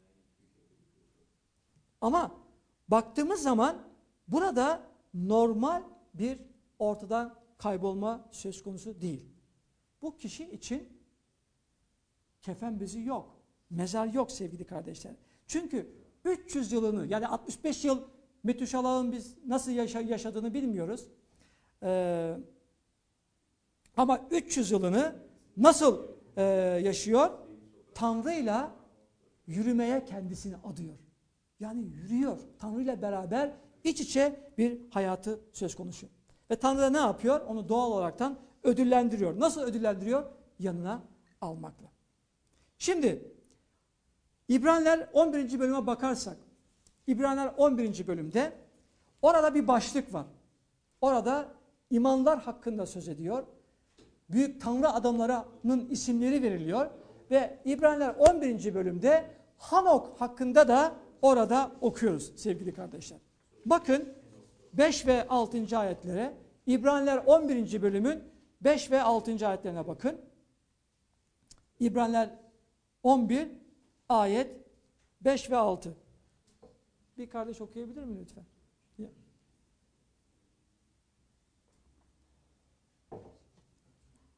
Ama baktığımız zaman burada normal bir ortadan kaybolma söz konusu değil. Bu kişi için kefen bezi yok. Mezar yok sevgili kardeşler. Çünkü üç yüz yılını yani altmış beş yıl Metuşalah'ın biz nasıl yaşa yaşadığını bilmiyoruz. Ee, ama üç yüz yılını nasıl e, yaşıyor? Tanrı'yla yürümeye kendisini adıyor. Yani yürüyor. Tanrı'yla beraber iç içe bir hayatı söz konusu. Ve Tanrı da ne yapıyor? Onu doğal olaraktan ödüllendiriyor. Nasıl ödüllendiriyor? Yanına almakla. Şimdi İbraniler on birinci bölüme bakarsak, İbraniler on birinci bölümde orada bir başlık var. Orada imanlar hakkında söz ediyor. Büyük Tanrı adamlarının isimleri veriliyor. Ve İbraniler on birinci bölümde Hanok hakkında da orada okuyoruz sevgili kardeşler. Bakın beş ve altıncı ayetlere, İbraniler on birinci bölümün beş ve altıncı ayetlerine bakın. İbraniler on bir ayet beş ve altı. Bir kardeş okuyabilir mi lütfen? Ya.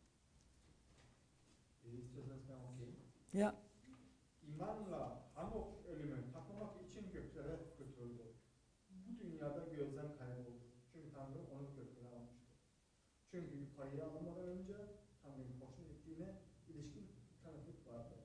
İstiyorsanız ben okuyayım. Ya. İmanla Hanok tanık kökleri almıştır. Çünkü yukarıya alınmadan önce Tanrı'nın hoşnut ettiğine ilişkin tanıklık vardır.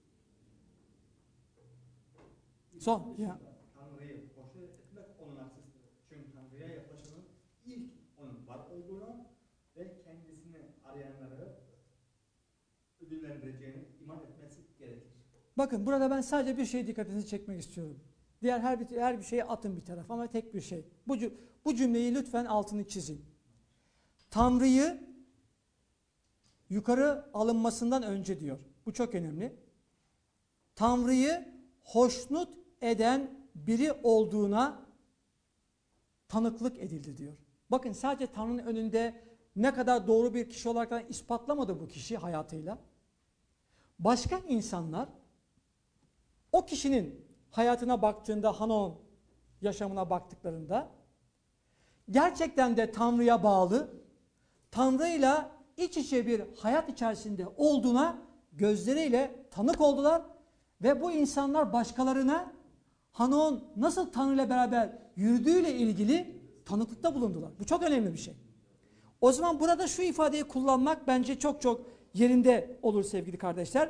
Son, ya. Tanrı'yı hoşnut etmek onun aksisidir. Çünkü Tanrı'ya yaklaşanın ilk onun var olduğuna ve kendisini arayanları ödüllendireceğine iman etmesi gerekir. Bakın burada ben sadece bir şeye dikkatinizi çekmek istiyorum. Diğer her bir, her bir şeyi atın bir tarafa ama tek bir şey. Bu, bu cümleyi lütfen altını çizin. Tanrı'yı yukarı alınmasından önce diyor. Bu çok önemli. Tanrı'yı hoşnut eden biri olduğuna tanıklık edildi diyor. Bakın sadece Tanrı'nın önünde ne kadar doğru bir kişi olarak ispatlamadı bu kişi hayatıyla. Başka insanlar o kişinin hayatına baktığında, Hanon yaşamına baktıklarında gerçekten de Tanrı'ya bağlı, Tanrı'yla iç içe bir hayat içerisinde olduğuna gözleriyle tanık oldular ve bu insanlar başkalarına Hanon nasıl Tanrı'yla beraber yürüdüğüyle ilgili tanıklıkta bulundular. Bu çok önemli bir şey. O zaman burada şu ifadeyi kullanmak bence çok çok yerinde olur sevgili kardeşler.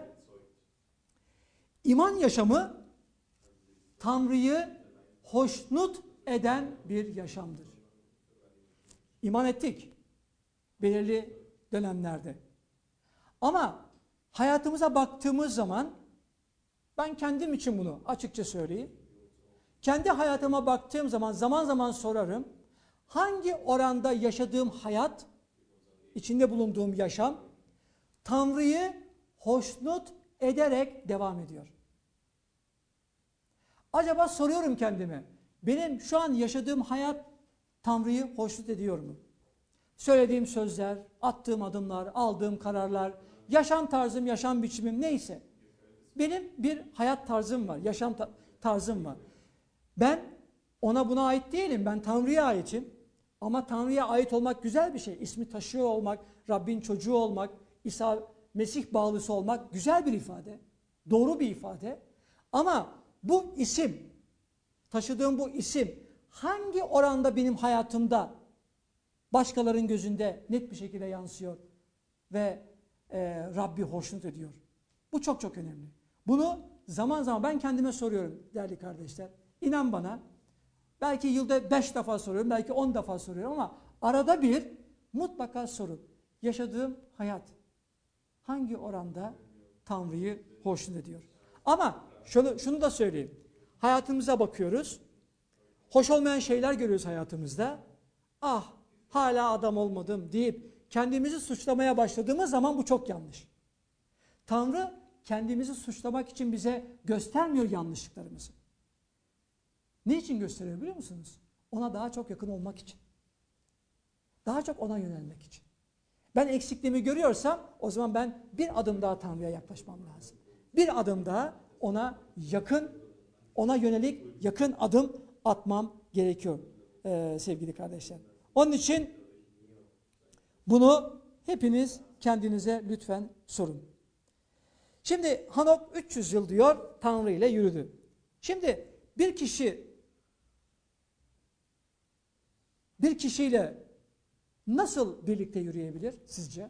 İman yaşamı Tanrı'yı hoşnut eden bir yaşamdır. İman ettik belirli dönemlerde. Ama hayatımıza baktığımız zaman ben kendim için bunu açıkça söyleyeyim. Kendi hayatıma baktığım zaman zaman zaman sorarım. Hangi oranda yaşadığım hayat, içinde bulunduğum yaşam Tanrı'yı hoşnut ederek devam ediyor? Acaba soruyorum kendime, benim şu an yaşadığım hayat Tanrı'yı hoşnut ediyor mu? Söylediğim sözler, attığım adımlar, aldığım kararlar, yaşam tarzım, yaşam biçimim neyse. Benim bir hayat tarzım var, yaşam tarzım var. Ben ona buna ait değilim, ben Tanrı'ya aitim. Ama Tanrı'ya ait olmak güzel bir şey. İsmi taşıyor olmak, Rabbin çocuğu olmak, İsa Mesih bağlısı olmak güzel bir ifade. Doğru bir ifade. Ama bu isim, taşıdığım bu isim hangi oranda benim hayatımda başkalarının gözünde net bir şekilde yansıyor ve e, Rabbi hoşnut ediyor? Bu çok çok önemli. Bunu zaman zaman ben kendime soruyorum değerli kardeşler. İnan bana, belki yılda beş defa soruyorum, belki on defa soruyorum ama arada bir mutlaka sorun. Yaşadığım hayat hangi oranda Tanrı'yı hoşnut ediyor? Ama şunu, şunu da söyleyeyim. Hayatımıza bakıyoruz. Hoş olmayan şeyler görüyoruz hayatımızda. Ah, hala adam olmadım deyip kendimizi suçlamaya başladığımız zaman bu çok yanlış. Tanrı kendimizi suçlamak için bize göstermiyor yanlışlıklarımızı. Ne için gösteriyor biliyor musunuz? Ona daha çok yakın olmak için. Daha çok ona yönelmek için. Ben eksikliğimi görüyorsam o zaman ben bir adım daha Tanrı'ya yaklaşmam lazım. Bir adım daha ona yakın, ona yönelik yakın adım atmam gerekiyor ee, sevgili kardeşler. Onun için bunu hepiniz kendinize lütfen sorun. Şimdi Hanok üç yüz yıl diyor Tanrı ile yürüdü. Şimdi bir kişi bir kişiyle nasıl birlikte yürüyebilir sizce?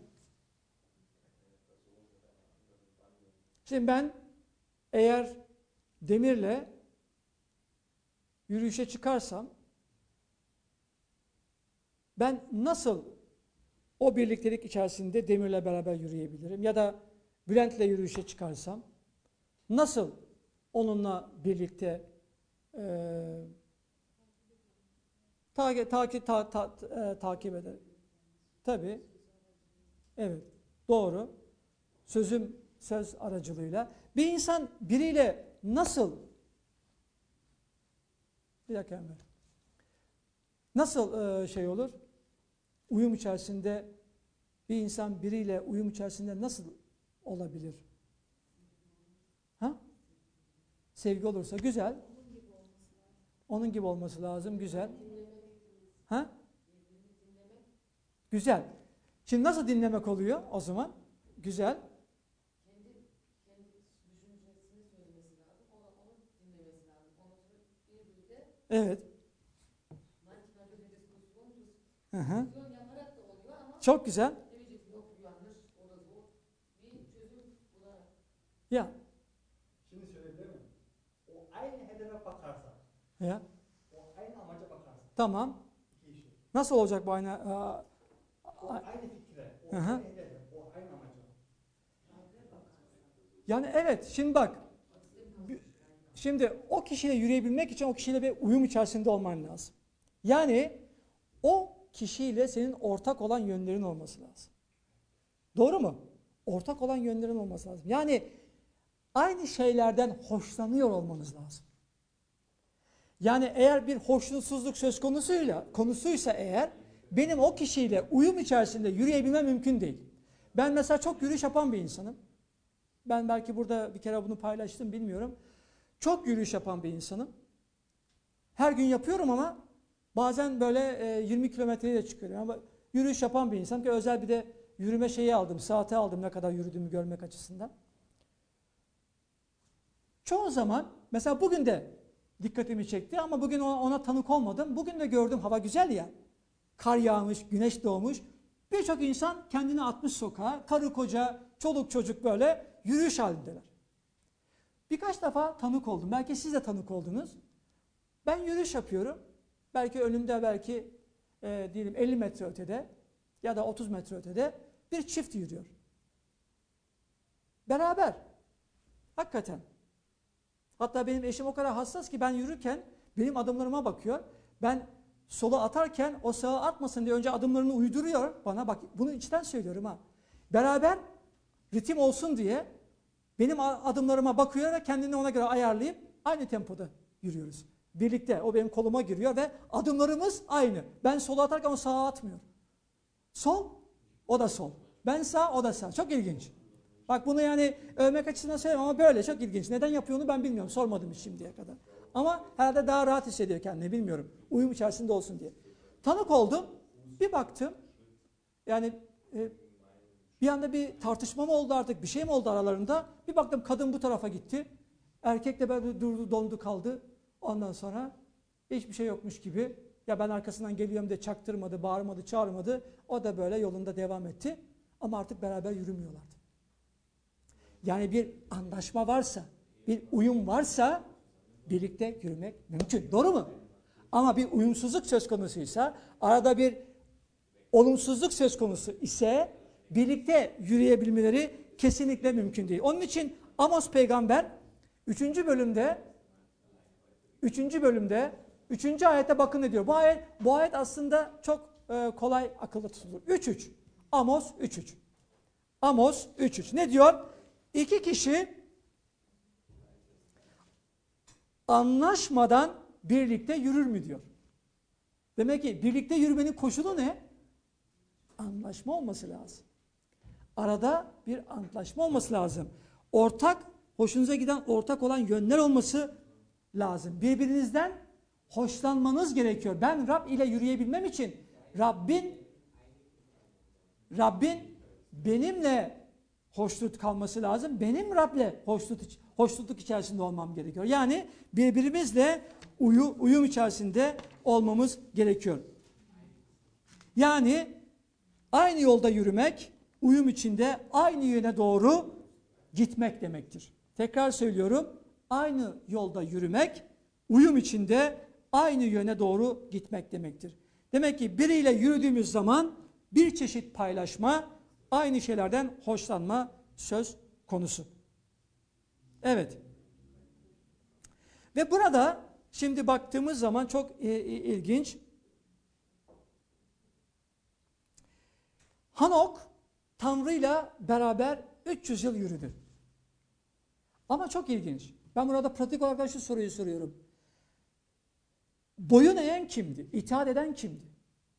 Şimdi ben eğer Demir'le yürüyüşe çıkarsam ben nasıl o birliktelik içerisinde Demir'le beraber yürüyebilirim? Ya da Bülent'le yürüyüşe çıkarsam nasıl onunla birlikte e, takip takip ta, ta, e, takip ederim? Tabii. Evet. Doğru. Sözüm söz aracılığıyla. Bir insan biriyle nasıl bir dakika hemen. Nasıl e, şey olur? Uyum içerisinde bir insan biriyle uyum içerisinde nasıl olabilir? Ha? Sevgi olursa güzel. Onun gibi olması lazım. Güzel. Ha? Güzel. Şimdi nasıl dinlemek oluyor o zaman? Güzel. Kendi, kendi düşüncesini söylemesi lazım. Onu, onu dinlemesi lazım. Onu bir bir de Evet. manchmal wird eine Diskussion Hı hı. Vizyon yaparak da oluyor ama Çok güzel. demeyeceksin yok bu yanlış, o da zor. Bir çözüm bularak. Ya. Şimdi söyleyebilir miyim? O aynı hedefe bakarsa, Ya. o aynı amaca bakarsa, Tamam. iki işi. Nasıl olacak bu aynı? Aa, O aynı fikre, o Hı hı. aynı hedefe, o aynı amaca. Yani evet, şimdi bak. Şimdi o kişiyle yürüyebilmek için o kişiyle bir uyum içerisinde olman lazım. Yani o kişiyle senin ortak olan yönlerin olması lazım. Doğru mu? Ortak olan yönlerin olması lazım. Yani aynı şeylerden hoşlanıyor olmanız lazım. Yani eğer bir hoşnutsuzluk söz konusuyla konusuysa eğer benim o kişiyle uyum içerisinde yürüyebilmem mümkün değil. Ben mesela çok yürüyüş yapan bir insanım. Ben belki burada bir kere bunu paylaştım bilmiyorum. Çok yürüyüş yapan bir insanım. Her gün yapıyorum ama bazen böyle yirmi kilometreye de çıkıyorum. Ama yürüyüş yapan bir insanım ki özel bir de yürüme şeyi aldım, saate aldım ne kadar yürüdüğümü görmek açısından. Çoğu zaman mesela bugün de dikkatimi çekti ama bugün ona, ona tanık olmadım. Bugün de gördüm hava güzel ya. Kar yağmış, güneş doğmuş. Birçok insan kendini atmış sokağa. Karı koca, çoluk çocuk böyle yürüyüş halindeler. Birkaç defa tanık oldum. Belki siz de tanık oldunuz. Ben yürüyüş yapıyorum. Belki önümde belki e, diyelim elli metre ötede ya da otuz metre ötede bir çift yürüyor. Beraber. Hakikaten. Hatta benim eşim o kadar hassas ki ben yürürken benim adımlarıma bakıyor. Ben sola atarken o sağa atmasın diye önce adımlarını uyduruyor. Bana bak bunu içten söylüyorum ha. Beraber ritim olsun diye benim adımlarıma bakıyor ve kendini ona göre ayarlayıp aynı tempoda yürüyoruz. Birlikte o benim koluma giriyor ve adımlarımız aynı. Ben sola atarken o sağa atmıyor. Sol, o da sol. Ben sağ, o da sağ. Çok ilginç. Bak bunu yani övmek açısından söyleyeyim ama böyle çok ilginç. Neden yapıyor onu ben bilmiyorum. Sormadım hiç şimdiye kadar. Ama herhalde daha rahat hissediyor kendini bilmiyorum. Uyum içerisinde olsun diye. Tanık oldum. Bir baktım. Yani e, bir anda bir tartışma mı oldu artık bir şey mi oldu aralarında? Bir baktım kadın bu tarafa gitti. Erkek de böyle durdu dondu kaldı. Ondan sonra hiçbir şey yokmuş gibi. Ya ben arkasından geliyorum diye çaktırmadı, bağırmadı, çağırmadı. O da böyle yolunda devam etti. Ama artık beraber yürümüyorlardı. Yani bir anlaşma varsa, bir uyum varsa birlikte yürümek mümkün. Doğru mu? Ama bir uyumsuzluk söz konusuysa, arada bir olumsuzluk söz konusu ise birlikte yürüyebilmeleri kesinlikle mümkün değil. Onun için Amos peygamber üçüncü bölümde üçüncü bölümde üçüncü ayete bakın ne diyor. Bu ayet, bu ayet aslında çok e, kolay akılda tutulur. üç üç. Amos üç üç. Amos üç üç. Ne diyor? İki kişi anlaşmadan birlikte yürür mü diyor. Demek ki birlikte yürümenin koşulu ne? Anlaşma olması lazım. Arada bir antlaşma olması lazım. Ortak, hoşunuza giden ortak olan yönler olması lazım. Birbirinizden hoşlanmanız gerekiyor. Ben Rab ile yürüyebilmem için Rabbin Rabbin benimle hoşnut kalması lazım. Benim Rab'le hoşnut, hoşnutluk içerisinde olmam gerekiyor. Yani birbirimizle uyu, uyum içerisinde olmamız gerekiyor. Yani aynı yolda yürümek, uyum içinde aynı yöne doğru gitmek demektir. Tekrar söylüyorum. Aynı yolda yürümek, uyum içinde aynı yöne doğru gitmek demektir. Demek ki biriyle yürüdüğümüz zaman bir çeşit paylaşma, aynı şeylerden hoşlanma söz konusu. Evet. Ve burada şimdi baktığımız zaman çok ilginç. Hanok Tanrı'yla beraber üç yüz yıl yürüdü. Ama çok ilginç. Ben burada pratik olarak şu soruyu soruyorum. Boyun eğen kimdi? İtaat eden kimdi?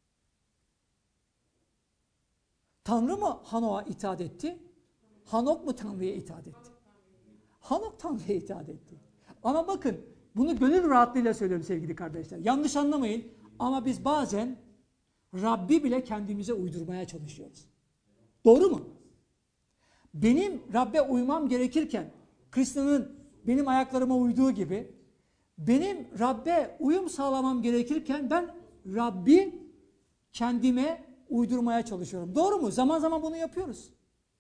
Tanrı mı Hanok'a itaat etti? Hanok mu Tanrı'ya itaat etti? Hanok Tanrı'ya itaat etti. Ama bakın bunu gönül rahatlığıyla söylüyorum sevgili kardeşler. Yanlış anlamayın ama biz bazen Rabbi bile kendimize uydurmaya çalışıyoruz. Doğru mu? Benim Rabbe uymam gerekirken Kristo'nun benim ayaklarıma uyduğu gibi benim Rabbe uyum sağlamam gerekirken ben Rabbi kendime uydurmaya çalışıyorum. Doğru mu? Zaman zaman bunu yapıyoruz.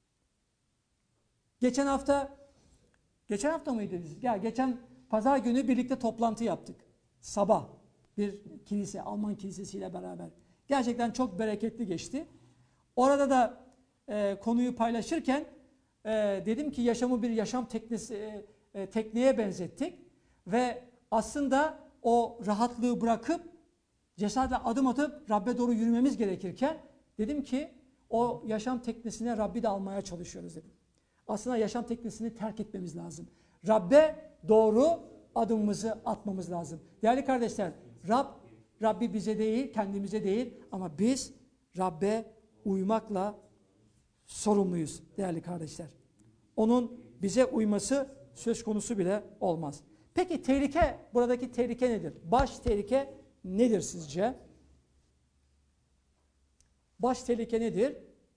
Geçen hafta, geçen hafta mıydı biz? Ya geçen pazar günü birlikte toplantı yaptık. Sabah bir kilise, Alman kilisesiyle beraber. Gerçekten çok bereketli geçti. Orada da e, konuyu paylaşırken e, dedim ki yaşamı bir yaşam teknesi, e, e, tekneye benzettik. Ve aslında o rahatlığı bırakıp cesaretle adım atıp Rabbe doğru yürümemiz gerekirken dedim ki o yaşam teknesine Rabbi de almaya çalışıyoruz dedim. Aslında yaşam teknesini terk etmemiz lazım. Rabbe doğru adımımızı atmamız lazım. Değerli kardeşler, Rab, Rabbi bize değil, kendimize değil ama biz Rabbe uymakla sorumluyuz değerli kardeşler. Onun bize uyması söz konusu bile olmaz. Peki tehlike, buradaki tehlike nedir? Baş tehlike nedir sizce? Baş tehlike nedir?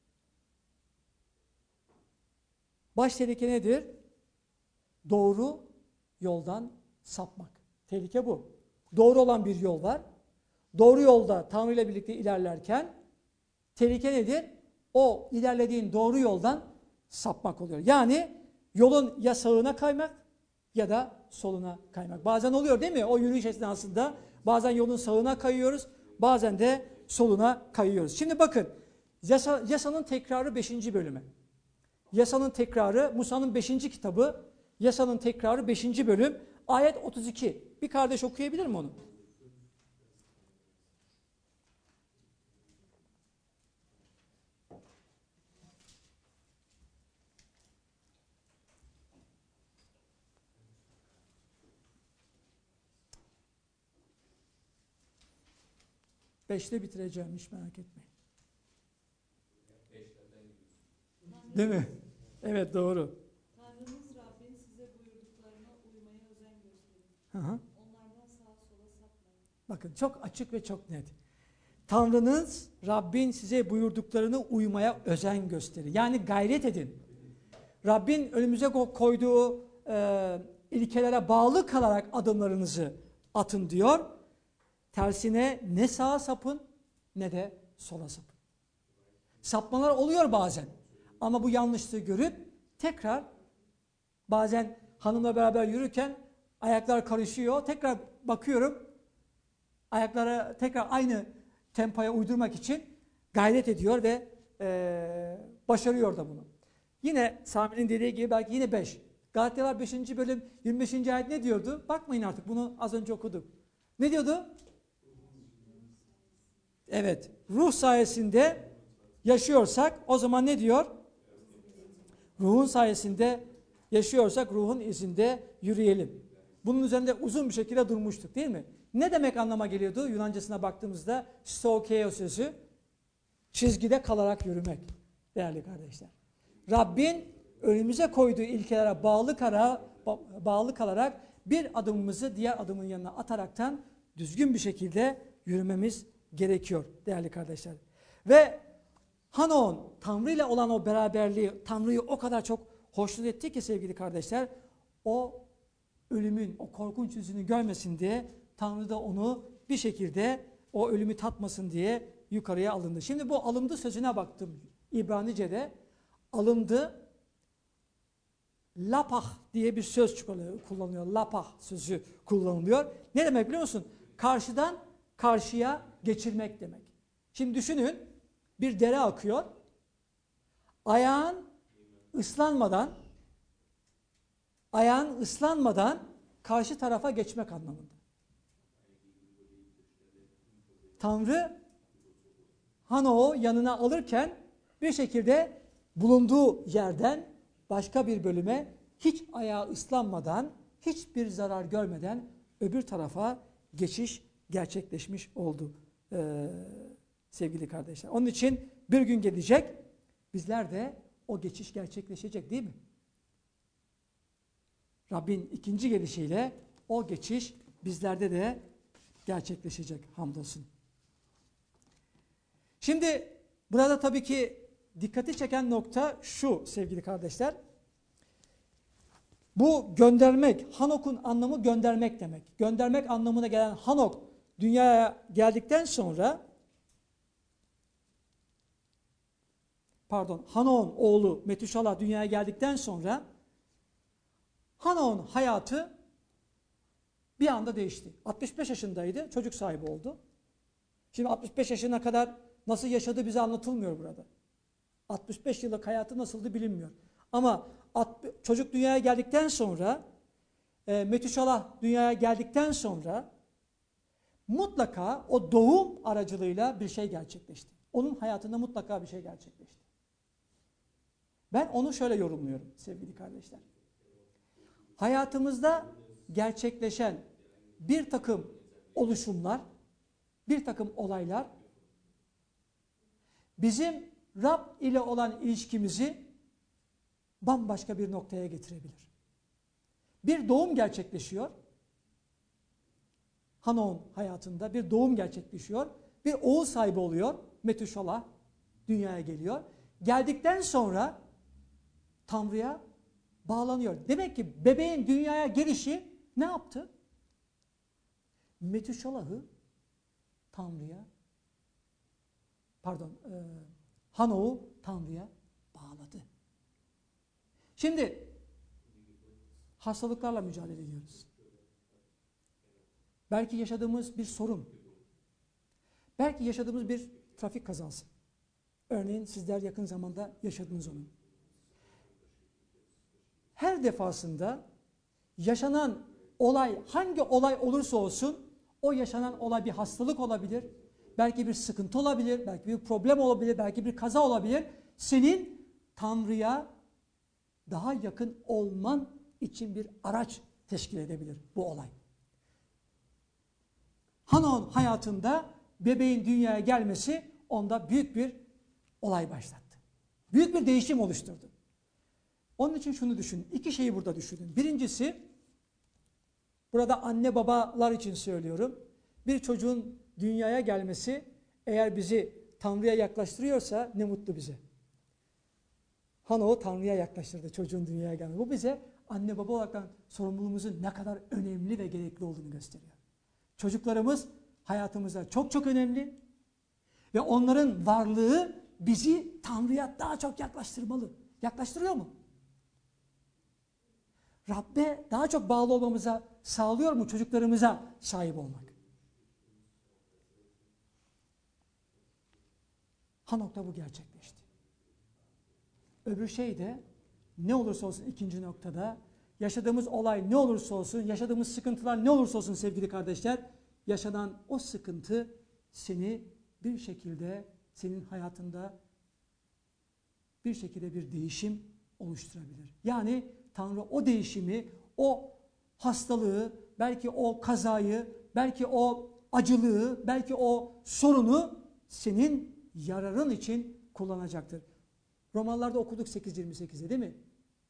Baş tehlike nedir? Doğru yoldan sapmak. Tehlike bu. Doğru olan bir yol var. Doğru yolda Tanrı ile birlikte ilerlerken tehlike nedir? O ilerlediğin doğru yoldan sapmak oluyor. Yani yolun ya sağına kaymak ya da soluna kaymak. Bazen oluyor değil mi? O yürüyüş esnasında bazen yolun sağına kayıyoruz, bazen de soluna kayıyoruz. Şimdi bakın, yasa, yasanın tekrarı beşinci bölümü. Yasanın tekrarı, Musa'nın beşinci kitabı, yasanın tekrarı beşinci bölüm, ayet otuz iki. Bir kardeş okuyabilir mi onu? Beşte bitireceğim, hiç merak etmeyin. Değil mi? Evet, doğru. Tanrınız Rabbin size buyurduklarına uymaya özen gösterin. Hı hı. Onlardan sağa sola sapmayın. Bakın çok açık ve çok net. Tanrınız Rabbin size buyurduklarını uymaya özen gösterin. Yani gayret edin. Rabbin önümüze koyduğu e, ilkelere bağlı kalarak adımlarınızı atın diyor. Tersine ne sağa sapın ne de sola sapın. Sapmalar oluyor bazen. Ama bu yanlışlığı görüp tekrar bazen hanımla beraber yürürken ayaklar karışıyor. Tekrar bakıyorum. Ayaklara tekrar aynı tempoya uydurmak için gayret ediyor ve e, başarıyor da bunu. Yine Sami'nin dediği gibi belki yine beş. Galatyalar beşinci bölüm yirmi beşinci ayet ne diyordu? Bakmayın artık, bunu az önce okuduk. Ne diyordu? Evet, ruh sayesinde yaşıyorsak o zaman ne diyor? Ruhun sayesinde yaşıyorsak ruhun izinde yürüyelim. Bunun üzerinde uzun bir şekilde durmuştuk değil mi? Ne demek anlama geliyordu? Yunancasına baktığımızda stokeo sözü, çizgide kalarak yürümek değerli kardeşler. Rabbin önümüze koyduğu ilkelere bağlı, kara, bağlı kalarak bir adımımızı diğer adımın yanına ataraktan düzgün bir şekilde yürümemiz gerekiyor değerli kardeşler. Ve Hano'nun Tanrı ile olan o beraberliği, Tanrı'yı o kadar çok hoşnut etti ki sevgili kardeşler, o ölümün, o korkunç yüzünü görmesin diye Tanrı da onu bir şekilde o ölümü tatmasın diye yukarıya alındı. Şimdi bu alındı sözüne baktım İbranice'de. Alındı, lapah diye bir söz kullanılıyor. Lapah sözü kullanılıyor. Ne demek biliyor musun? Karşıdan karşıya geçirmek demek. Şimdi düşünün, bir dere akıyor. Ayağın ıslanmadan ayağın ıslanmadan karşı tarafa geçmek anlamında. Tanrı Hano'yu yanına alırken bir şekilde bulunduğu yerden başka bir bölüme hiç ayağı ıslanmadan, hiçbir zarar görmeden öbür tarafa geçiş gerçekleşmiş oldu ee, sevgili kardeşler. Onun için bir gün gelecek, bizler de o geçiş gerçekleşecek değil mi? Rabbin ikinci gelişiyle o geçiş bizlerde de gerçekleşecek hamdolsun. Şimdi burada tabii ki dikkati çeken nokta şu sevgili kardeşler. Bu göndermek, Hanok'un anlamı göndermek demek. Göndermek anlamına gelen Hanok dünyaya geldikten sonra pardon Hano'nun oğlu Metuşala dünyaya geldikten sonra Hano'nun hayatı bir anda değişti. altmış beş yaşındaydı, çocuk sahibi oldu. Şimdi altmış beş yaşına kadar nasıl yaşadığı bize anlatılmıyor burada. altmış beş yıllık hayatı nasıldı bilinmiyor. Ama çocuk dünyaya geldikten sonra, e, Metuşalah dünyaya geldikten sonra mutlaka o doğum aracılığıyla bir şey gerçekleşti. Onun hayatında mutlaka bir şey gerçekleşti. Ben onu şöyle yorumluyorum sevgili kardeşler. Hayatımızda gerçekleşen bir takım oluşumlar, bir takım olaylar bizim Rab ile olan ilişkimizi bambaşka bir noktaya getirebilir. Bir doğum gerçekleşiyor. Hano'nun hayatında bir doğum gerçekleşiyor. Bir oğul sahibi oluyor. Metuşalah dünyaya geliyor. Geldikten sonra Tanrı'ya bağlanıyor. Demek ki bebeğin dünyaya gelişi ne yaptı? Metuşalah'ı Tanrı'ya, pardon, e, Hano'yu Tanrı'ya bağladı. Şimdi hastalıklarla mücadele ediyoruz. Belki yaşadığımız bir sorun, belki yaşadığımız bir trafik kazası. Örneğin sizler yakın zamanda yaşadınız onu. Her defasında yaşanan olay, hangi olay olursa olsun, o yaşanan olay bir hastalık olabilir, belki bir sıkıntı olabilir, belki bir problem olabilir, belki bir kaza olabilir. Senin Tanrı'ya daha yakın olman için bir araç teşkil edebilir bu olay. Hano'nun hayatında bebeğin dünyaya gelmesi onda büyük bir olay başlattı. Büyük bir değişim oluşturdu. Onun için şunu düşünün. İki şeyi burada düşünün. Birincisi, burada anne babalar için söylüyorum. Bir çocuğun dünyaya gelmesi eğer bizi Tanrı'ya yaklaştırıyorsa ne mutlu bize. Hano Tanrı'ya yaklaştırdı çocuğun dünyaya gelmesi. Bu bize anne baba olarak sorumluluğumuzun ne kadar önemli ve gerekli olduğunu gösteriyor. Çocuklarımız hayatımızda çok çok önemli ve onların varlığı bizi Tanrı'ya daha çok yaklaştırmalı. Yaklaştırıyor mu? Rabbe daha çok bağlı olmamıza sağlıyor mu çocuklarımıza sahip olmak? Hanok'ta bu gerçekleşti. Öbür şey de ne olursa olsun ikinci noktada yaşadığımız olay ne olursa olsun, yaşadığımız sıkıntılar ne olursa olsun sevgili kardeşler, yaşanan o sıkıntı seni bir şekilde, senin hayatında bir şekilde bir değişim oluşturabilir. Yani Tanrı o değişimi, o hastalığı, belki o kazayı, belki o acılığı, belki o sorunu senin yararın için kullanacaktır. Romalılarda okuduk sekiz yirmi sekizde değil mi?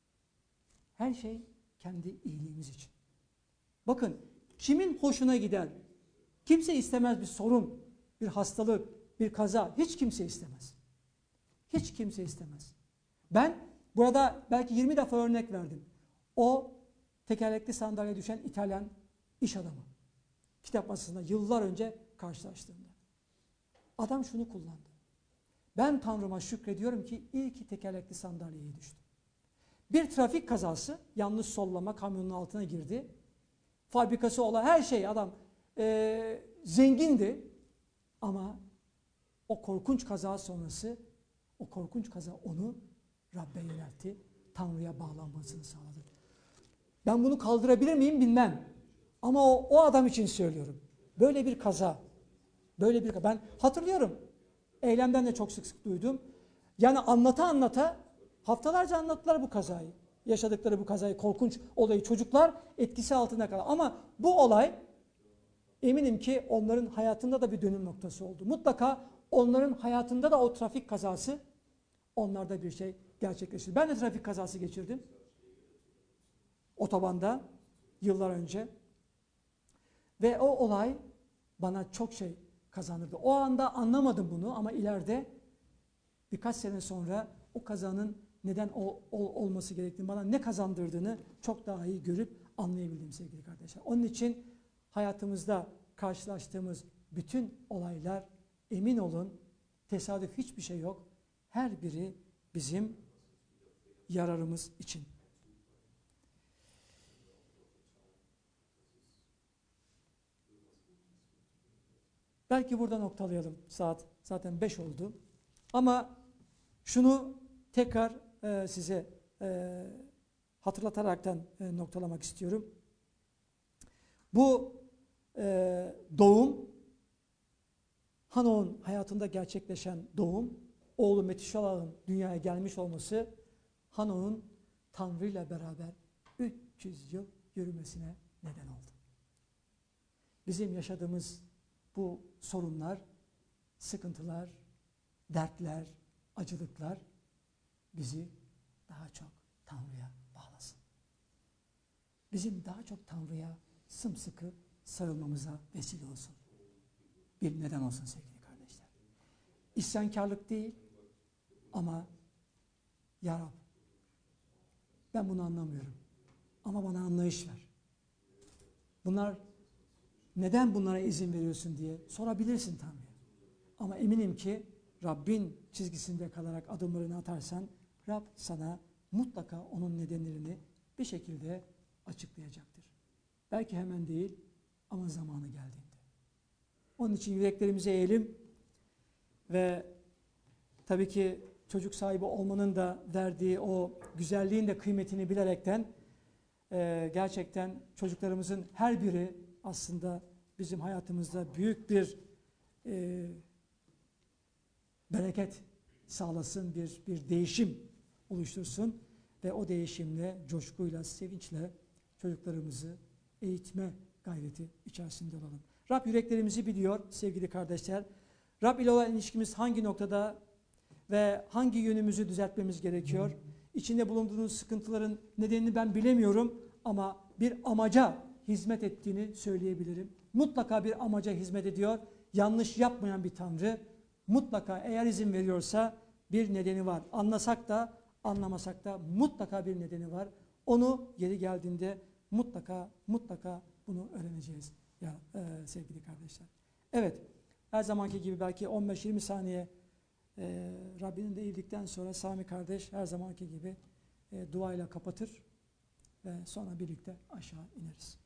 Her şey kendi iyiliğimiz için. Bakın kimin hoşuna gider? Kimse istemez bir sorun, bir hastalık, bir kaza. Hiç kimse istemez. Hiç kimse istemez. Ben burada belki yirmi defa örnek verdim. O tekerlekli sandalyeye düşen İtalyan iş adamı. Kitap masasında yıllar önce karşılaştığımda. Adam şunu kullandı. Ben Tanrı'ma şükrediyorum ki iyi ki tekerlekli sandalyeye düştüm. Bir trafik kazası, yanlış sollama, kamyonun altına girdi. Fabrikası olan her şey, adam e, zengindi. Ama o korkunç kaza sonrası, o korkunç kaza onu Rabbe yöneltti. Tanrı'ya bağlanmasını sağladı. Ben bunu kaldırabilir miyim bilmem. Ama o, o adam için söylüyorum. Böyle bir kaza, böyle bir ben hatırlıyorum. Eylemden de çok sık sık duydum. Yani anlata anlata haftalarca anlattılar bu kazayı. Yaşadıkları bu kazayı, korkunç olayı, çocuklar etkisi altında kaldı. Ama bu olay eminim ki onların hayatında da bir dönüm noktası oldu. Mutlaka onların hayatında da o trafik kazası onlarda bir şey gerçekleşti. Ben de trafik kazası geçirdim. Otobanda yıllar önce. Ve o olay bana çok şey kazandırdı. O anda anlamadım bunu ama ileride birkaç sene sonra o kazanın neden o, o, olması gerektiğini, bana ne kazandırdığını çok daha iyi görüp anlayabildim sevgili kardeşler. Onun için hayatımızda karşılaştığımız bütün olaylar, emin olun, tesadüf hiçbir şey yok. Her biri bizim yararımız için. Belki burada noktalayalım. Saat zaten beş oldu. Ama şunu tekrar e, size e, hatırlataraktan e, noktalamak istiyorum. Bu e, doğum, Hano'nun hayatında gerçekleşen doğum, oğlu Metuşalah'ın dünyaya gelmiş olması, Hano'nun Tanrı ile beraber üç yüz yıl yürümesine neden oldu. Bizim yaşadığımız bu sorunlar, sıkıntılar, dertler, acılıklar bizi daha çok Tanrı'ya bağlasın. Bizim daha çok Tanrı'ya sımsıkı sarılmamıza vesile olsun. Bir neden olsun sevgili kardeşler. İsyankarlık değil ama Ya Rab, ben bunu anlamıyorum ama bana anlayış ver. Bunlar neden bunlara izin veriyorsun diye sorabilirsin Tanrı'ya. Ama eminim ki Rabbin çizgisinde kalarak adımlarını atarsan Rab sana mutlaka onun nedenlerini bir şekilde açıklayacaktır. Belki hemen değil ama zamanı geldiğinde. Onun için yüreklerimizi eğelim ve tabii ki çocuk sahibi olmanın da verdiği o güzelliğin de kıymetini bilerekten e, gerçekten çocuklarımızın her biri aslında bizim hayatımızda büyük bir e, bereket sağlasın, bir, bir değişim oluştursun ve o değişimle, coşkuyla, sevinçle çocuklarımızı eğitme gayreti içerisinde olalım. Rab yüreklerimizi biliyor sevgili kardeşler. Rab ile olan ilişkimiz hangi noktada ve hangi yönümüzü düzeltmemiz gerekiyor? İçinde bulunduğunuz sıkıntıların nedenini ben bilemiyorum ama bir amaca hizmet ettiğini söyleyebilirim. Mutlaka bir amaca hizmet ediyor. Yanlış yapmayan bir Tanrı mutlaka eğer izin veriyorsa bir nedeni var. Anlasak da anlamasak da mutlaka bir nedeni var. Onu yeri geldiğinde mutlaka mutlaka bunu öğreneceğiz ya e, sevgili kardeşler. Evet, her zamanki gibi belki on beş yirmi saniye e, Rabbinin de eğildikten sonra Sami kardeş her zamanki gibi e, duayla kapatır ve sonra birlikte aşağı ineriz.